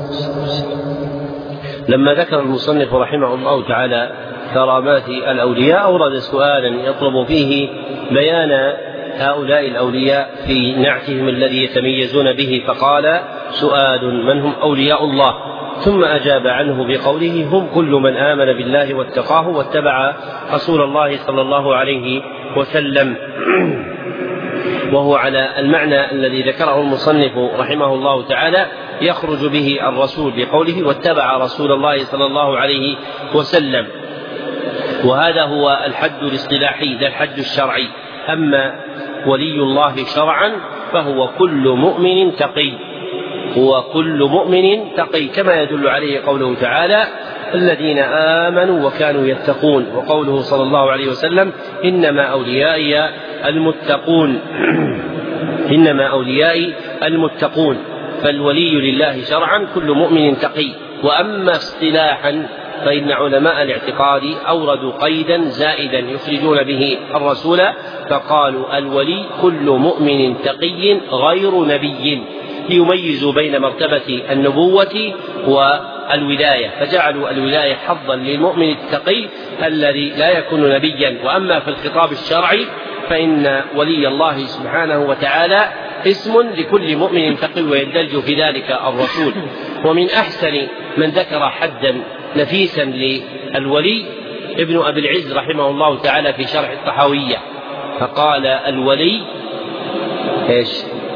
Speaker 1: لما ذكر المصنف رحمه الله تعالى كرامات الأولياء أورد سؤالا يطلب فيه بيان هؤلاء الأولياء في نعتهم الذي يتميزون به، فقال: سؤال: من هم أولياء الله؟ ثم أجاب عنه بقوله: هم كل من آمن بالله واتقاه واتبع رسول الله صلى الله عليه وسلم. وهو على المعنى الذي ذكره المصنف رحمه الله تعالى يخرج به الرسول بقوله: واتبع رسول الله صلى الله عليه وسلم. وهذا هو الحد الاصطلاحي لا الحد الشرعي. أما ولي الله شرعا فهو كل مؤمن تقي، هو كل مؤمن تقي، كما يدل عليه قوله تعالى: الذين آمنوا وكانوا يتقون، وقوله صلى الله عليه وسلم: إنما أوليائي المتقون إنما أوليائي المتقون. فالولي لله شرعا كل مؤمن تقي. وأما اصطلاحا فإن علماء الاعتقاد أوردوا قيدا زائدا يخرجون به الرسول، فقالوا: الولي كل مؤمن تقي غير نبي، ليميزوا بين مرتبة النبوة والولاية، فجعلوا الولاية حظا للمؤمن التقي الذي لا يكون نبيا. وأما في الخطاب الشرعي فإن ولي الله سبحانه وتعالى اسم لكل مؤمن تقي، ويندرج في ذلك الرسول. ومن أحسن من ذكر حدا نفيسا للولي ابن أبي العز رحمه الله تعالى في شرح الطحاوية، فقال: الولي إيش؟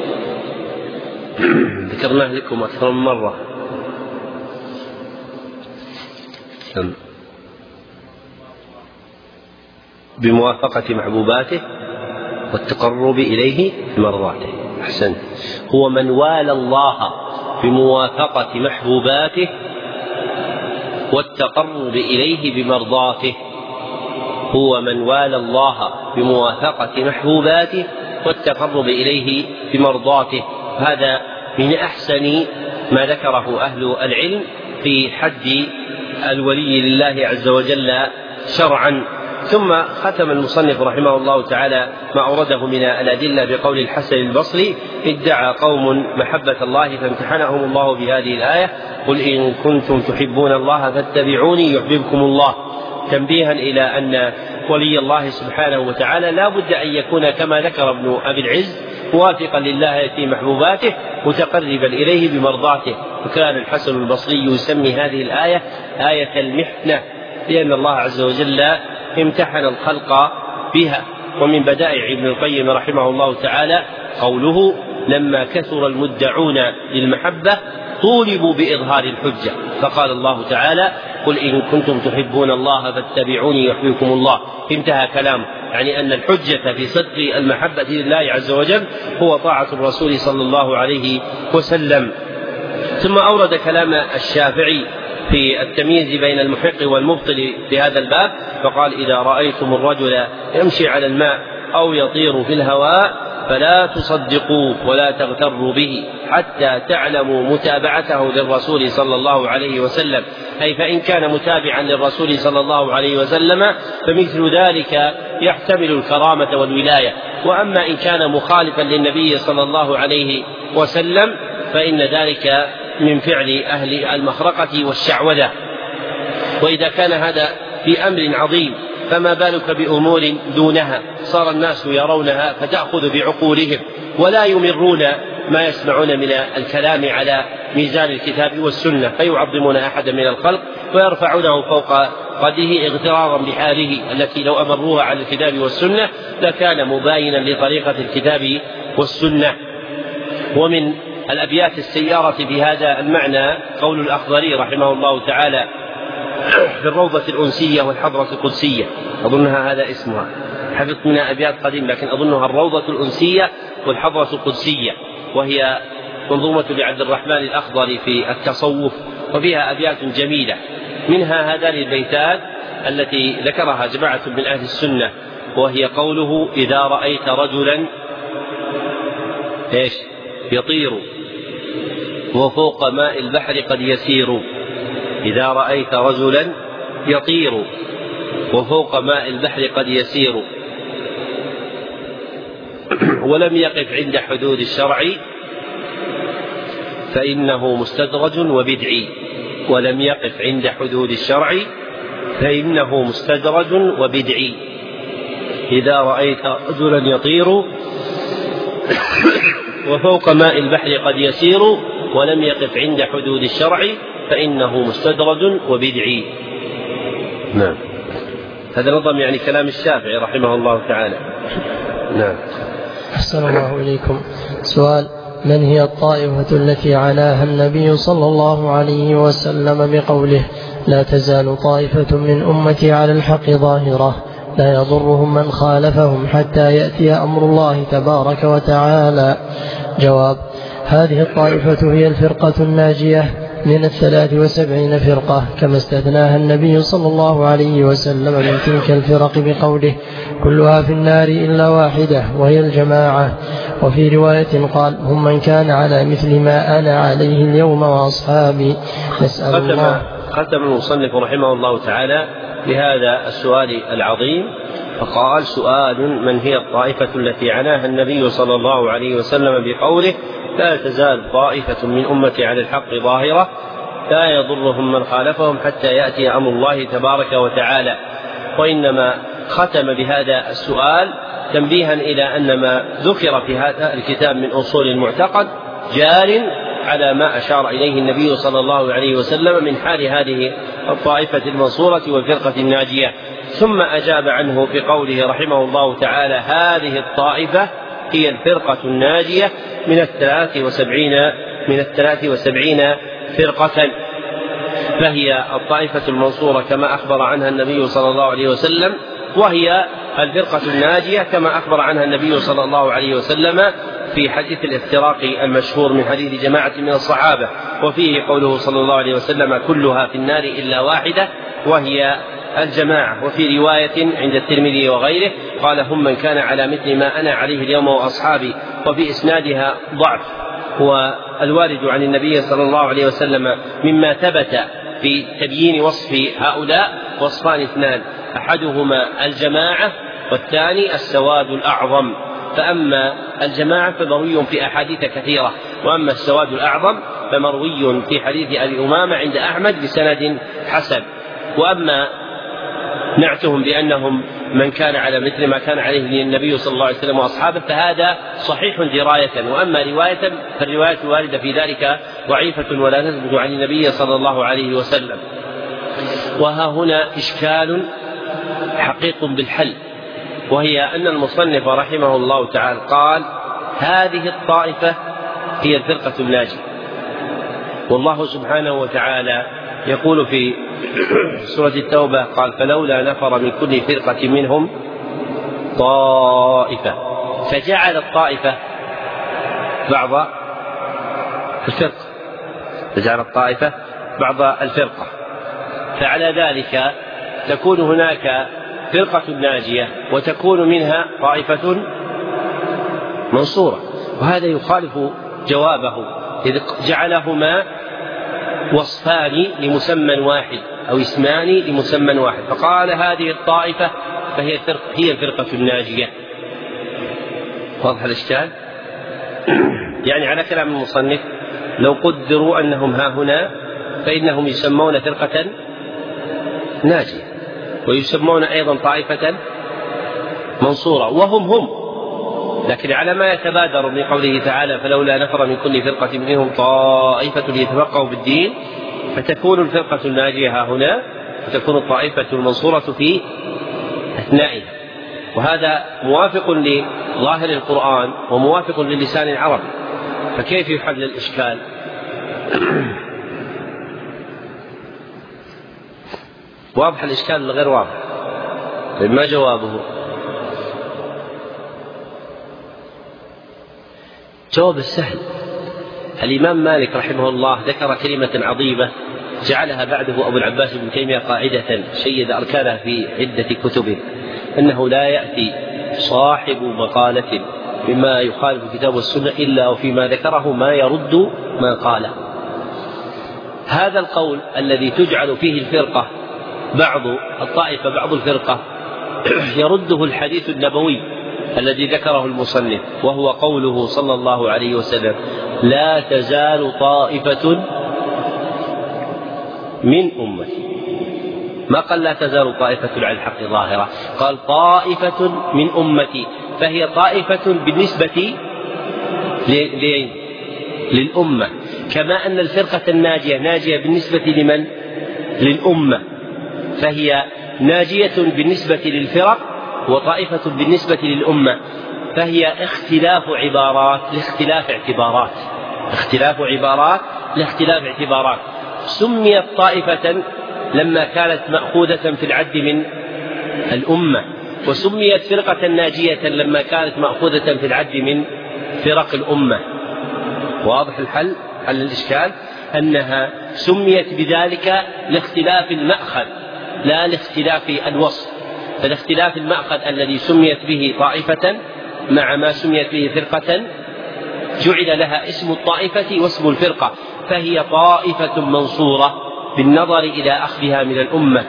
Speaker 1: ذكرناه لكم أكثر من مرة. بموافقة محبوباته والتقرب إليه بمرضاته. أحسنت. هو من والى الله بموافقة محبوباته والتقرب إليه بمرضاته. هو من والى الله بموافقة محبوباته والتقرب إليه بمرضاته. هذا من أحسن ما ذكره أهل العلم في حد الولي لله عز وجل شرعا. ثم ختم المصنف رحمه الله تعالى ما أورده من الأدلة بقول الحسن البصري: ادعى قوم محبة الله فامتحنهم الله بهذه الآية: قل إن كنتم تحبون الله فاتبعوني يحببكم الله، تنبيها إلى أن ولي الله سبحانه وتعالى لا بد أن يكون كما ذكر ابن أبي العز موافقا لله في محبوباته متقربا إليه بمرضاته. وكان الحسن البصري يسمي هذه الآية آية المحنة، لأن الله عز وجل امتحن الخلق بها. ومن بدائع ابن القيم رحمه الله تعالى قوله: لما كثر المدعون للمحبة طولبوا بإظهار الحجة، فقال الله تعالى: قل إن كنتم تحبون الله فاتبعوني يحببكم الله. انتهى كلامه، يعني أن الحجة في صدق المحبة لله عز وجل هو طاعة الرسول صلى الله عليه وسلم. ثم أورد كلام الشافعي في التمييز بين المحق والمبطل في هذا الباب، فقال: إذا رأيتم الرجل يمشي على الماء أو يطير في الهواء فلا تصدقوه ولا تغتروا به حتى تعلموا متابعته للرسول صلى الله عليه وسلم، أي فإن كان متابعا للرسول صلى الله عليه وسلم فمثل ذلك يحتمل الكرامة والولاية، وأما إن كان مخالفا للنبي صلى الله عليه وسلم فإن ذلك من فعل أهل المخرقة والشعوذة. وإذا كان هذا في أمر عظيم فما بالك بأمور دونها صار الناس يرونها فتأخذ بعقولهم ولا يمرون ما يسمعون من الكلام على ميزان الكتاب والسنة، فيعظمون أحدا من الخلق ويرفعونه فوق قدره اغترارا بحاله التي لو أمروها على الكتاب والسنة لكان مباينا لطريقة الكتاب والسنة. ومن الأبيات السيارة في هذا المعنى قول الأخضري رحمه الله تعالى في الروضة الأنسية والحضرة القدسية، أظنها هذا اسمها، حفظت منها أبيات قديم لكن أظنها الروضة الأنسية والحضرة القدسية، وهي منظومة لعبد الرحمن الأخضري في التصوف، وفيها أبيات جميلة، منها هذان البيتان التي ذكرها جماعة من أهل السنة، وهي قوله: إذا رأيت رجلا إيش يطير وفوق ماء البحر قد يسير، إذا رأيت رجلا يطير وفوق ماء البحر قد يسير، ولم يقف عند حدود الشرع فإنه مستدرج وبدعي، ولم يقف عند حدود الشرع فإنه مستدرج وبدعي. إذا رأيت رجلا يطير وفوق ماء البحر قد يسير ولم يقف عند حدود الشرع فإنه مستدرج وبدعي. نعم، هذا نظم يعني كلام الشافعي رحمه الله تعالى. نعم.
Speaker 2: أحسن الله إليكم. سؤال: من هي الطائفة التي عناها النبي صلى الله عليه وسلم بقوله: لا تزال طائفة من أمتي على الحق ظاهرة لا يضرهم من خالفهم حتى يأتي أمر الله تبارك وتعالى؟ جواب: هذه الطائفة هي الفرقة الناجية من الثلاث وسبعين فرقة، كما استثناها النبي صلى الله عليه وسلم من تلك الفرق بقوله: كلها في النار إلا واحدة وهي الجماعة. وفي رواية قال: هم من كان على مثل ما أنا عليه اليوم وأصحابي. نسأل الله.
Speaker 1: ختم المصنف رحمه الله تعالى بهذا السؤال العظيم، فقال: سؤال: من هي الطائفة التي عناها النبي صلى الله عليه وسلم بقوله: لا تزال طائفة من أمتي على الحق ظاهرة لا يضرهم من خالفهم حتى يأتي أمر الله تبارك وتعالى. وإنما ختم بهذا السؤال تنبيها إلى أن ما ذكر في هذا الكتاب من أصول المعتقد جار على ما أشار إليه النبي صلى الله عليه وسلم من حال هذه الطائفة المنصورة والفرقة الناجية. ثم أجاب عنه بقوله رحمه الله تعالى: هذه الطائفة هي الفرقة الناجية من الثلاث وسبعين من الثلاث وسبعين فرقة، فهي الطائفة المنصورة كما أخبر عنها النبي صلى الله عليه وسلم، وهي الفرقة الناجية كما أخبر عنها النبي صلى الله عليه وسلم في حديث الافتراق المشهور من حديث جماعة من الصحابة، وفيه قوله صلى الله عليه وسلم: كلها في النار إلا واحدة وهي الجماعة. وفي رواية عند الترمذي وغيره قال: هم من كان على مثل ما أنا عليه اليوم وأصحابي، وفي إسنادها ضعف. والوارد عن النبي صلى الله عليه وسلم مما ثبت في تبيين وصف هؤلاء وصفان اثنان: أحدهما الجماعة والثاني السواد الأعظم. فأما الجماعة فمروي في أحاديث كثيرة، وأما السواد الأعظم فمروي في حديث أبي أمامة عند أحمد بسند حسن. وأما نعتهم بأنهم من كان على مثل ما كان عليه النبي صلى الله عليه وسلم وأصحابه فهذا صحيح دراية، وأما رواية فالرواية الواردة في ذلك ضعيفة ولا تثبت عن النبي صلى الله عليه وسلم. وها هنا إشكال حقيق بالحل، وهي أن المصنف رحمه الله تعالى قال: هذه الطائفة هي الفرقة الناجية. والله سبحانه وتعالى يقول في سورة التوبة قال: فلولا نفر من كل فرقة منهم طائفة، فجعل الطائفة بعض الفرقة فجعل الطائفة بعض الفرقة فعلى ذلك تكون هناك فرقة ناجية وتكون منها طائفة منصورة، وهذا يخالف جوابه إذ جعلهما وصفان لمسمى واحد أو اسمان لمسمى واحد، فقال: هذه الطائفة فهي هي الفرقة الناجية. واضح الإشكال؟ يعني على كلام المصنف لو قدروا أنهم ها هنا فإنهم يسمون فرقة ناجية ويسمون أيضا طائفة منصورة وهم هم، لكن على ما يتبادر من قوله تعالى: فلولا نفر من كل فرقة منهم طائفة ليتفقهوا بالدين، فتكون الفرقة الناجية ها هنا وتكون الطائفة المنصورة في أثنائها، وهذا موافق لظاهر القرآن وموافق للسان العربي، فكيف يحل الإشكال؟ واضح الإشكال ولا غير واضح؟ ما جوابه؟ جواب السهل. الإمام مالك رحمه الله ذكر كلمة عظيمة جعلها بعده أبو العباس بن تيمية قاعدة شيد أركانها في عدة كتبه، أنه لا يأتي صاحب مقالة بما يخالف الكتاب والسنة إلا وفيما ذكره ما يرد ما قاله. هذا القول الذي تجعل فيه الفرقة بعض الطائفة بعض الفرقة يرده الحديث النبوي الذي ذكره المصنف، وهو قوله صلى الله عليه وسلم: لا تزال طائفة من أمتي. ما قال لا تزال طائفة على الحق ظاهرة، قال طائفة من أمتي، فهي طائفة بالنسبة للأمة، كما أن الفرقة الناجية ناجية بالنسبة لمن؟ للأمة، فهي ناجية بالنسبة للفرق وطائفة بالنسبة للأمة، فهي اختلاف عبارات لاختلاف اعتبارات اختلاف عبارات لاختلاف اعتبارات. سميت طائفة لما كانت مأخوذة في العد من الأمة، وسميت فرقة ناجية لما كانت مأخوذة في العد من فرق الأمة. واضح الحل؟ حل الإشكال أنها سميت بذلك لاختلاف المأخذ لا لاختلاف الوصف، فالاختلاف المأخذ الذي سميت به طائفة مع ما سميت به فرقة جعل لها اسم الطائفة واسم الفرقة، فهي طائفة منصورة بالنظر إلى أخذها من الأمة،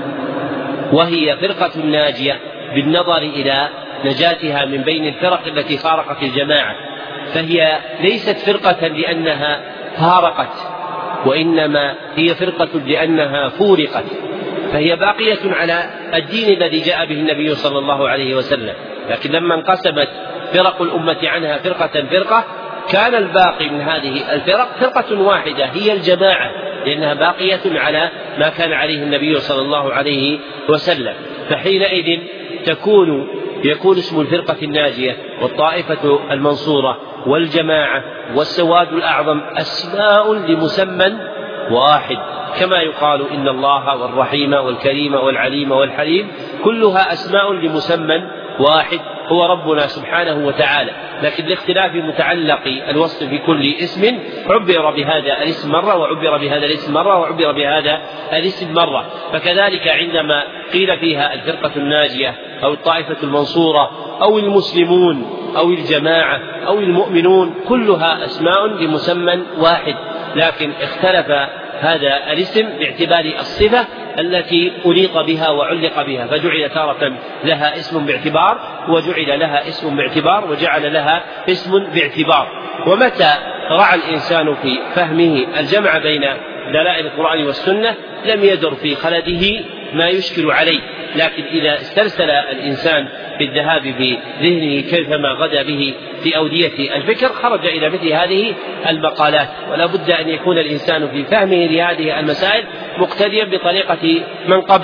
Speaker 1: وهي فرقة ناجية بالنظر إلى نجاتها من بين الفرق التي فارقت الجماعة، فهي ليست فرقة لأنها فارقت، وإنما هي فرقة لأنها فورقت، فهي باقية على الدين الذي جاء به النبي صلى الله عليه وسلم. لكن لما انقسمت فرق الأمة عنها فرقة فرقة كان الباقي من هذه الفرق فرقة واحدة هي الجماعة، لأنها باقية على ما كان عليه النبي صلى الله عليه وسلم، فحينئذ تكون يكون اسم الفرقة الناجية والطائفة المنصورة والجماعة والسواد الأعظم أسماء لمسمى واحد، كما يقال إن الله والرحيم والكريم والعليم والحليم كلها أسماء لمسمى واحد هو ربنا سبحانه وتعالى، لكن لاختلاف متعلق الوصف بكل اسم عبر بهذا الاسم مرة وعبر بهذا الاسم مرة وعبر بهذا الاسم مرة. فكذلك عندما قيل فيها الفرقة الناجية أو الطائفة المنصورة أو المسلمون أو الجماعة أو المؤمنون كلها أسماء لمسمى واحد، لكن اختلف هذا الاسم باعتبار الصفة التي أليق بها وعلق بها، فجعل تارة لها اسم باعتبار وجعل لها اسم باعتبار وجعل لها اسم باعتبار. ومتى رعى الإنسان في فهمه الجمع بين دلائل القرآن والسنة لم يدر في خلده ما يشكل عليه، لكن إذا استرسل الإنسان في الذهاب بذهنه كيفما غدا به في أودية الفكر خرج إلى مثل هذه المقالات. ولا بد أن يكون الإنسان في فهمه لهذه المسائل مقتديا بطريقة من قبله،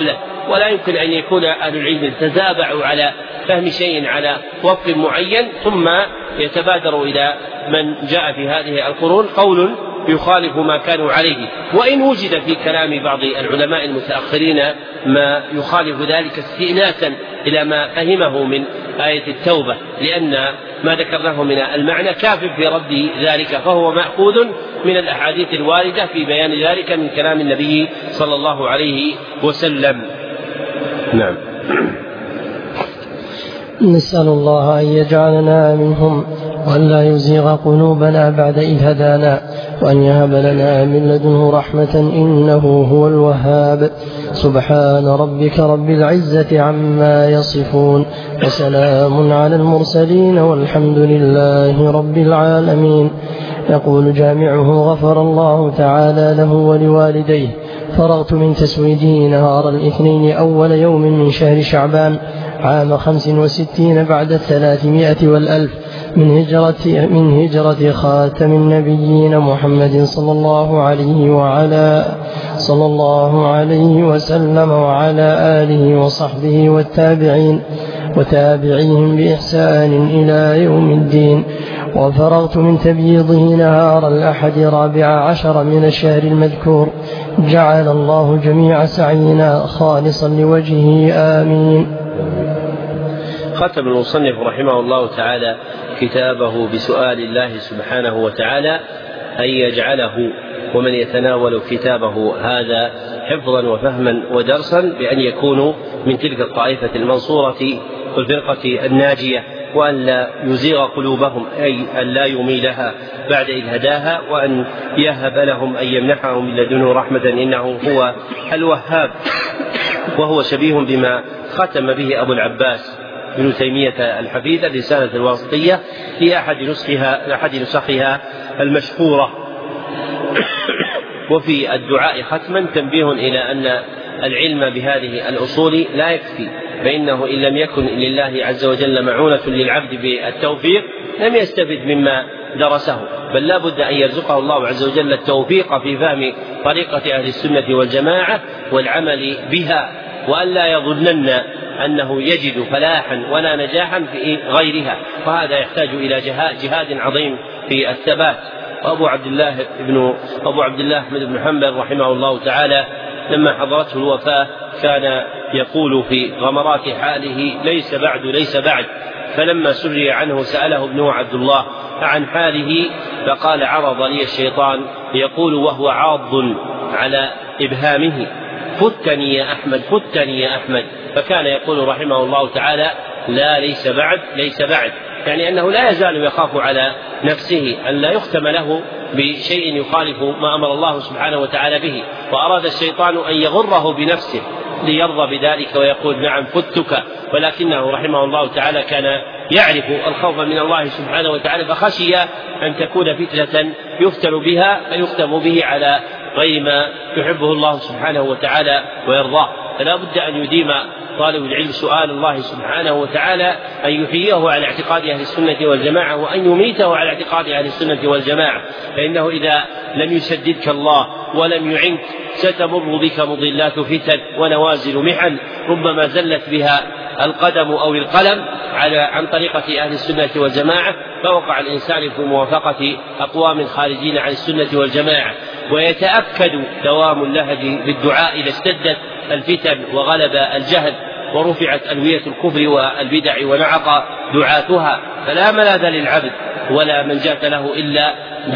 Speaker 1: ولا يمكن أن يكون أهل العلم تتابعوا على فهم شيء على وفق معين ثم يتبادر إلى من جاء في هذه القرون قول يخالف ما كانوا عليه. وإن وجد في كلام بعض العلماء المتأخرين ما يخالف ذلك استئناسا إلى ما فهمه من آية التوبة، لأن ما ذكرناه من المعنى كاف في رد ذلك، فهو مأخوذ من الأحاديث الواردة في بيان ذلك من كلام النبي صلى الله عليه وسلم. نعم.
Speaker 2: نسأل الله أن يجعلنا منهم وأن لا يزيغ قلوبنا بعد إذ هدانا، وأن يهب لنا من لدنه رحمة إنه هو الوهاب. سبحان ربك رب العزة عما يصفون، وسلام على المرسلين، والحمد لله رب العالمين. يقول جامعه غفر الله تعالى له ولوالديه: فرغت من تسويده نهار الاثنين أول يوم من شهر شعبان عام خمس وستين بعد الثلاثمائة والألف من هجرة, من هجرة خاتم النبيين محمد صلى الله عليه وعلى صلى الله عليه وسلم وعلى آله وصحبه والتابعين وتابعيهم بإحسان إلى يوم الدين. وفرغت من تبييضه نهار الأحد رابع عشر من الشهر المذكور. جعل الله جميع سعينا خالصا لوجهه، آمين.
Speaker 1: ختم المصنف رحمه الله تعالى كتابه بسؤال الله سبحانه وتعالى أن يجعله ومن يتناول كتابه هذا حفظا وفهما ودرسا بأن يكونوا من تلك الطائفة المنصورة والفرقة الناجية، وأن لا يزيغ قلوبهم، أي أن لا يميلها بعد إذ هداها، وأن يهب لهم أن يمنحهم من لدنه رحمة إنه هو الوهاب. وهو شبيه بما ختم به أبو العباس ابن تيمية الحفيد الرسالة الواسطية في أحد نسخها, أحد نسخها المشهورة. وفي الدعاء ختما تنبيه إلى أن العلم بهذه الأصول لا يكفي، فإنه إن لم يكن لله عز وجل معونة للعبد بالتوفيق لم يستفد مما درسه، بل لا بد أن يرزقه الله عز وجل التوفيق في فهم طريقة أهل السنة والجماعة والعمل بها، وأن لا يظنن أنه يجد فلاحا ولا نجاحا في غيرها، وهذا يحتاج إلى جهاد عظيم في الثبات. وأبو عبد الله ابن أبو عبد الله أحمد بن حنبل رحمه الله تعالى لما حضرته الوفاة كان يقول في غمرات حاله: ليس بعد ليس بعد. فلما سري عنه سأله ابنه عبد الله عن حاله فقال: عرض لي الشيطان يقول وهو عاض على إبهامه: فتني يا أحمد فتني يا أحمد. فكان يقول رحمه الله تعالى: لا ليس بعد ليس بعد، يعني أنه لا يزال يخاف على نفسه أن لا يختم له بشيء يخالف ما أمر الله سبحانه وتعالى به، وأراد الشيطان أن يغره بنفسه ليرضى بذلك ويقول: نعم فتك، ولكنه رحمه الله تعالى كان يعرف الخوف من الله سبحانه وتعالى، فخشي أن تكون فتنة يفتن بها فيختم به على غير ما يحبه الله سبحانه وتعالى ويرضاه. فلا بد أن يديم طالب العلم سؤال الله سبحانه وتعالى أن يحييه على اعتقاد أهل السنة والجماعة، وأن يميته على اعتقاد أهل السنة والجماعة، فإنه إذا لم يسددك الله ولم يعنك ستمر بك مضلات فتن ونوازل محن ربما زلت بها القدم أو القلم على عن طريقة أهل السنة والجماعة، فوقع الإنسان في موافقة أقوام خارجين عن السنة والجماعة. ويتأكد دوام اللهج بالدعاء إذا اشتدت الفتن وغلب الجهل ورفعت ألوية الكفر والبدع ونعق دعاتها، فلا ملاذ للعبد ولا منجاة له إلا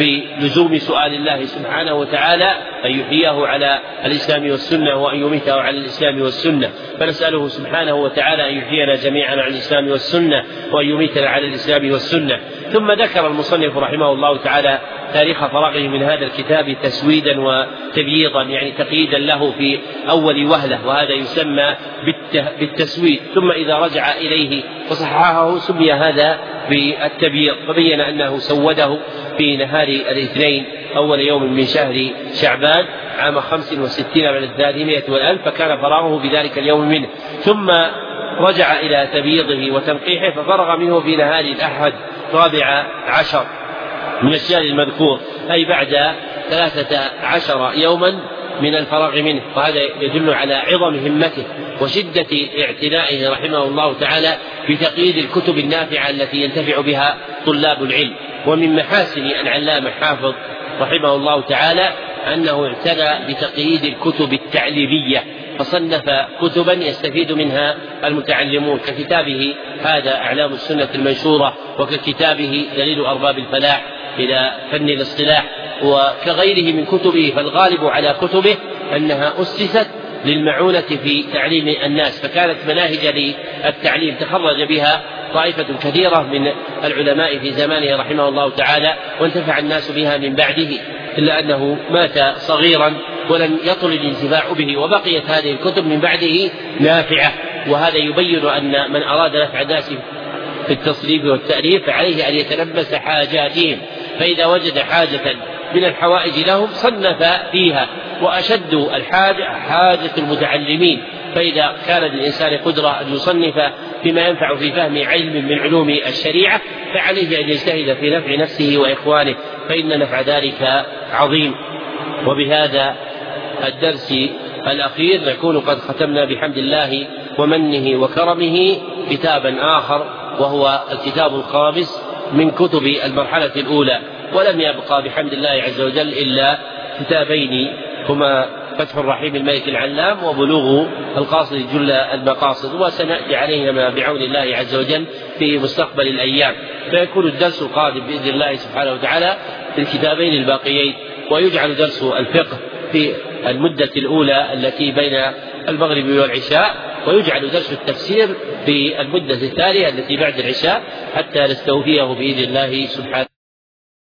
Speaker 1: بلزوم سؤال الله سبحانه وتعالى أن يحييه على الإسلام والسنة وأن يميته على الإسلام والسنة. فنسأله سبحانه وتعالى أن يحيينا جميعا على الإسلام والسنة وأن يميتنا على الإسلام والسنة. ثم ذكر المصنف رحمه الله تعالى تاريخ فراغه من هذا الكتاب تسويدا وتبييضا، يعني تقييدا له في أول وهلة، وهذا يسمى بالتسويد. ثم إذا رجع إليه وصححه سمي هذا بالتبييض، فبين أنه سوده في نهار الاثنين أول يوم من شهر شعبان عام خمس وستين بعد الثلاثمائة والألف، فكان فراغه بذلك اليوم منه. ثم رجع إلى تبييضه وتنقيحه ففرغ منه في نهار الأحد رابع عشر من الشهر المذكور، أي بعد ثلاثة عشر يوما من الفراغ منه، وهذا يدل على عظم همته وشدة اعتنائه رحمه الله تعالى بتقييد الكتب النافعة التي ينتفع بها طلاب العلم. ومن محاسن العلامة حافظ رحمه الله تعالى أنه اعتنى بتقييد الكتب التعليمية، فصنف كتبا يستفيد منها المتعلمون، ككتابه هذا أعلام السنة المنشورة، وككتابه دليل أرباب الفلاح إلى فن الاصطلاح، وكغيره من كتبه. فالغالب على كتبه أنها أسست للمعونة في تعليم الناس، فكانت مناهج للتعليم تخرج بها طائفة كثيرة من العلماء في زمانه رحمه الله تعالى، وانتفع الناس بها من بعده، إلا أنه مات صغيرا ولم يطل الانتفاع به، وبقيت هذه الكتب من بعده نافعة. وهذا يبين أن من أراد نفع الناس في التصنيف والتأليف فعليه أن يتلبس حاجاتهم، فإذا وجد حاجة من الحوائج لهم صنف فيها، وأشد الحاجة حاجة المتعلمين، فإذا كان للإنسان قدرة أن يصنف فيما ينفع في فهم علم من علوم الشريعة فعليه أن يجتهد في نفع نفسه وإخوانه، فإن نفع ذلك عظيم. وبهذا الدرس الأخير نكون قد ختمنا بحمد الله ومنه وكرمه كتابا آخر، وهو الكتاب الخامس من كتب المرحلة الأولى، ولم يبقى بحمد الله عز وجل إلا كتابين هما فتح الرحيم الملك العلام وبلوغ القاصد جل المقاصد، وسنأتي عليهما بعون الله عز وجل في مستقبل الأيام. فيكون الدرس القادم بإذن الله سبحانه وتعالى في الكتابين الباقيين، ويجعل درس الفقه في المدة الأولى التي بين المغرب والعشاء، ويجعل درس التفسير في المدة الثانية التي بعد العشاء حتى نستوفيه بإذن الله سبحانه.